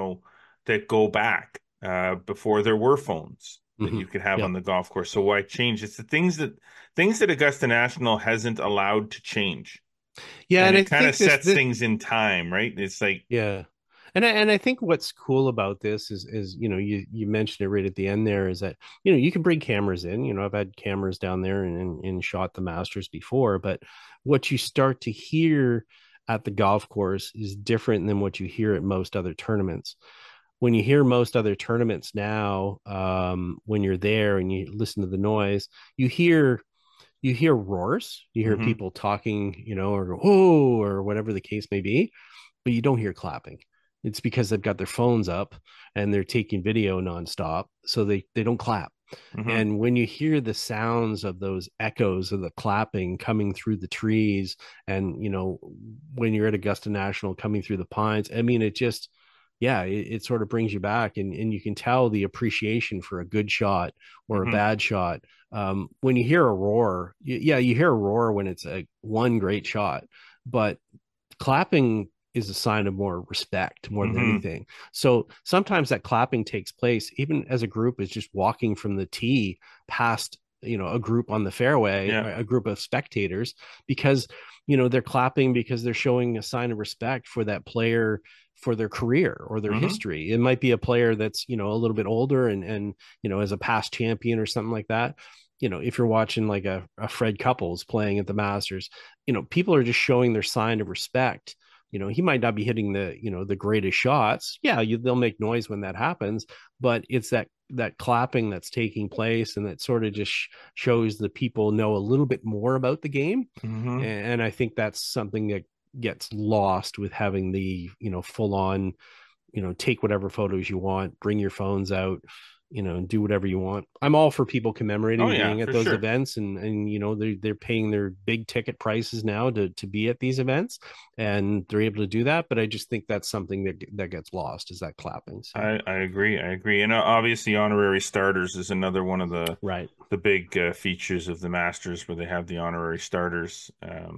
S2: that go back before there were phones that you could have on the golf course. So why change? It's the things that Augusta National hasn't allowed to change.
S3: Yeah,
S2: and it kind of sets things in time, right? It's like
S3: and I think what's cool about this is you mentioned it right at the end there, is that you can bring cameras in. I've had cameras down there and shot the Masters before, but what you start to hear at the golf course is different than what you hear at most other tournaments. When you hear most other tournaments now, when you're there and you listen to the noise, you hear roars, you hear people talking, or go, oh, or whatever the case may be, but you don't hear clapping. It's because they've got their phones up and they're taking video nonstop, so they don't clap. And when you hear the sounds of those echoes of the clapping coming through the trees, and when you're at Augusta National coming through the pines, I mean, it just it sort of brings you back, and you can tell the appreciation for a good shot or a bad shot. When you hear a roar, you hear a roar when it's one great shot, but clapping is a sign of more respect more than anything. So sometimes that clapping takes place even as a group is just walking from the tee past a group on the fairway, a group of spectators, because they're clapping because they're showing a sign of respect for that player, for their career or their history. It might be a player that's a little bit older and as a past champion or something like that. If you're watching like a Fred Couples playing at the Masters, people are just showing their sign of respect. He might not be hitting the greatest shots. They'll make noise when that happens, but it's that clapping that's taking place, and that sort of just shows the people know a little bit more about the game. And I think that's something that gets lost with having the full on take whatever photos you want, bring your phones out, and do whatever you want. I'm all for people commemorating being at those events, and they're paying their big ticket prices now to be at these events, and they're able to do that. But I just think that's something that gets lost, is that clapping. So.
S2: I agree, and obviously honorary starters is another one of the big features of the Masters, where they have the honorary starters.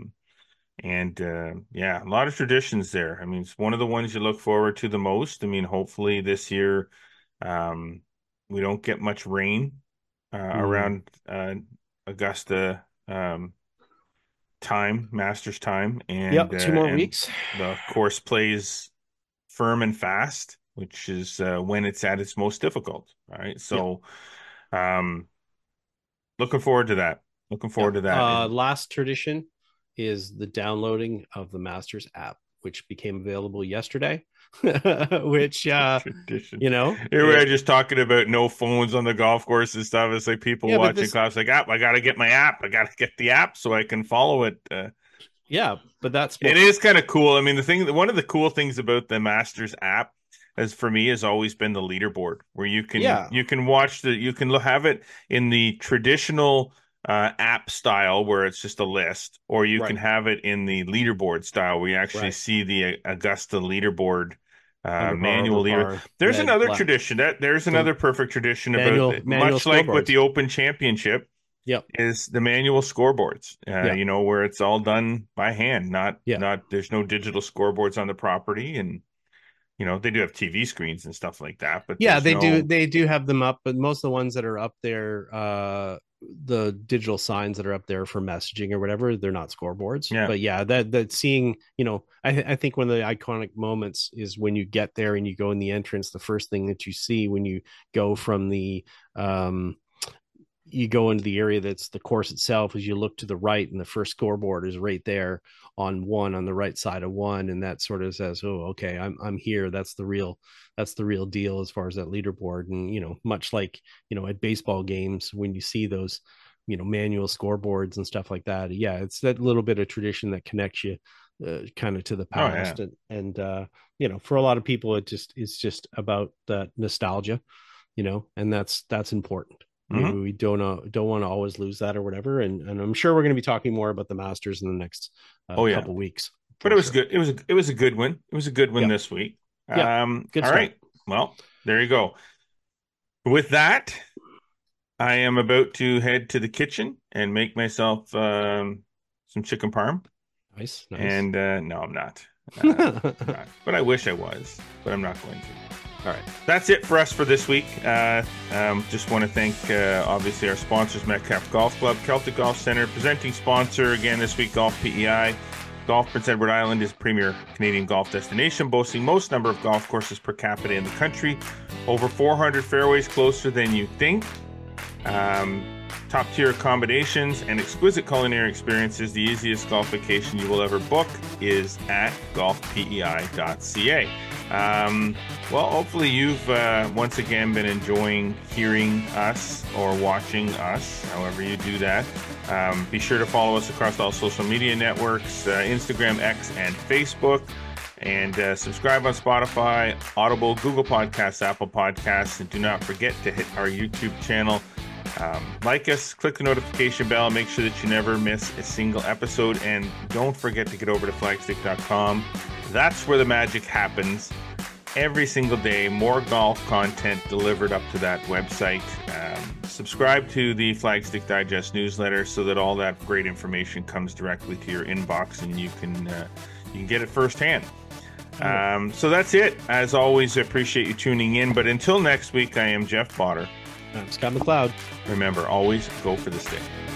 S2: A lot of traditions there. I mean, it's one of the ones you look forward to the most. I mean, hopefully this year, we don't get much rain around Augusta time, Masters time, and
S3: 2 more weeks.
S2: The course plays firm and fast, which is when it's at its most difficult. Right, so looking forward to that.
S3: Last tradition is the downloading of the Masters app, which became available yesterday. Which
S2: tradition.
S3: Here
S2: we are just talking about no phones on the golf course and stuff. It's like people watching golf like, I gotta get my app. I gotta get the app so I can follow it.
S3: But it
S2: is kind of cool. I mean, one of the cool things about the Masters app, as for me, has always been the leaderboard, where you can watch you can have it in the traditional app style where it's just a list, or you can have it in the leaderboard style where you actually see the Augusta leaderboard manual leader. There's another tradition there's another perfect tradition about much like with the Open Championship. Is the manual scoreboards, where it's all done by hand, not there's no digital scoreboards on the property, and they do have TV screens and stuff like that, but
S3: they do have them up, but most of the ones that are up there, the digital signs that are up there for messaging or whatever, they're not scoreboards. But that seeing, I think one of the iconic moments is when you get there and you go in the entrance, the first thing that you see when you go from the you go into the area that's the course itself, as you look to the right, and the first scoreboard is right there on the right side of one, and that sort of says, oh, okay, I'm here. That's the real deal as far as that leaderboard. And much like at baseball games, when you see those manual scoreboards and stuff like that, it's that little bit of tradition that connects you kind of to the past. And for a lot of people, it's just about that nostalgia, and that's important. We don't want to always lose that or whatever, and I'm sure we're going to be talking more about the Masters in the next couple weeks.
S2: But it was good. It was a good win. It was a good win this week.
S3: Good
S2: all
S3: start.
S2: Right. Well, there you go. With that, I am about to head to the kitchen and make myself some chicken parm.
S3: Nice.
S2: And no, I'm not. But I wish I was, but I'm not going to. All right. That's it for us for this week. Just want to thank, obviously, our sponsors, Metcalf Golf Club, Celtic Golf Center, presenting sponsor again this week, Golf PEI. Golf Prince Edward Island is a premier Canadian golf destination, boasting most number of golf courses per capita in the country. Over 400 fairways, closer than you think. Top-tier accommodations and exquisite culinary experiences. The easiest golf vacation you will ever book is at golfpei.ca. Well, hopefully you've once again been enjoying hearing us or watching us, however you do that. Be sure to follow us across all social media networks, Instagram, X, and Facebook. And subscribe on Spotify, Audible, Google Podcasts, Apple Podcasts, and do not forget to hit our YouTube channel. Like us, click the notification bell, make sure that you never miss a single episode, and don't forget to get over to flagstick.com. That's where the magic happens. Every single day, more golf content delivered up to that website. Subscribe to the Flagstick Digest newsletter so that all that great information comes directly to your inbox, and you can get it firsthand. So that's it. As always, I appreciate you tuning in. But until next week, I am Jeff Potter.
S3: I'm Scott McLeod.
S2: Remember, always go for the stick.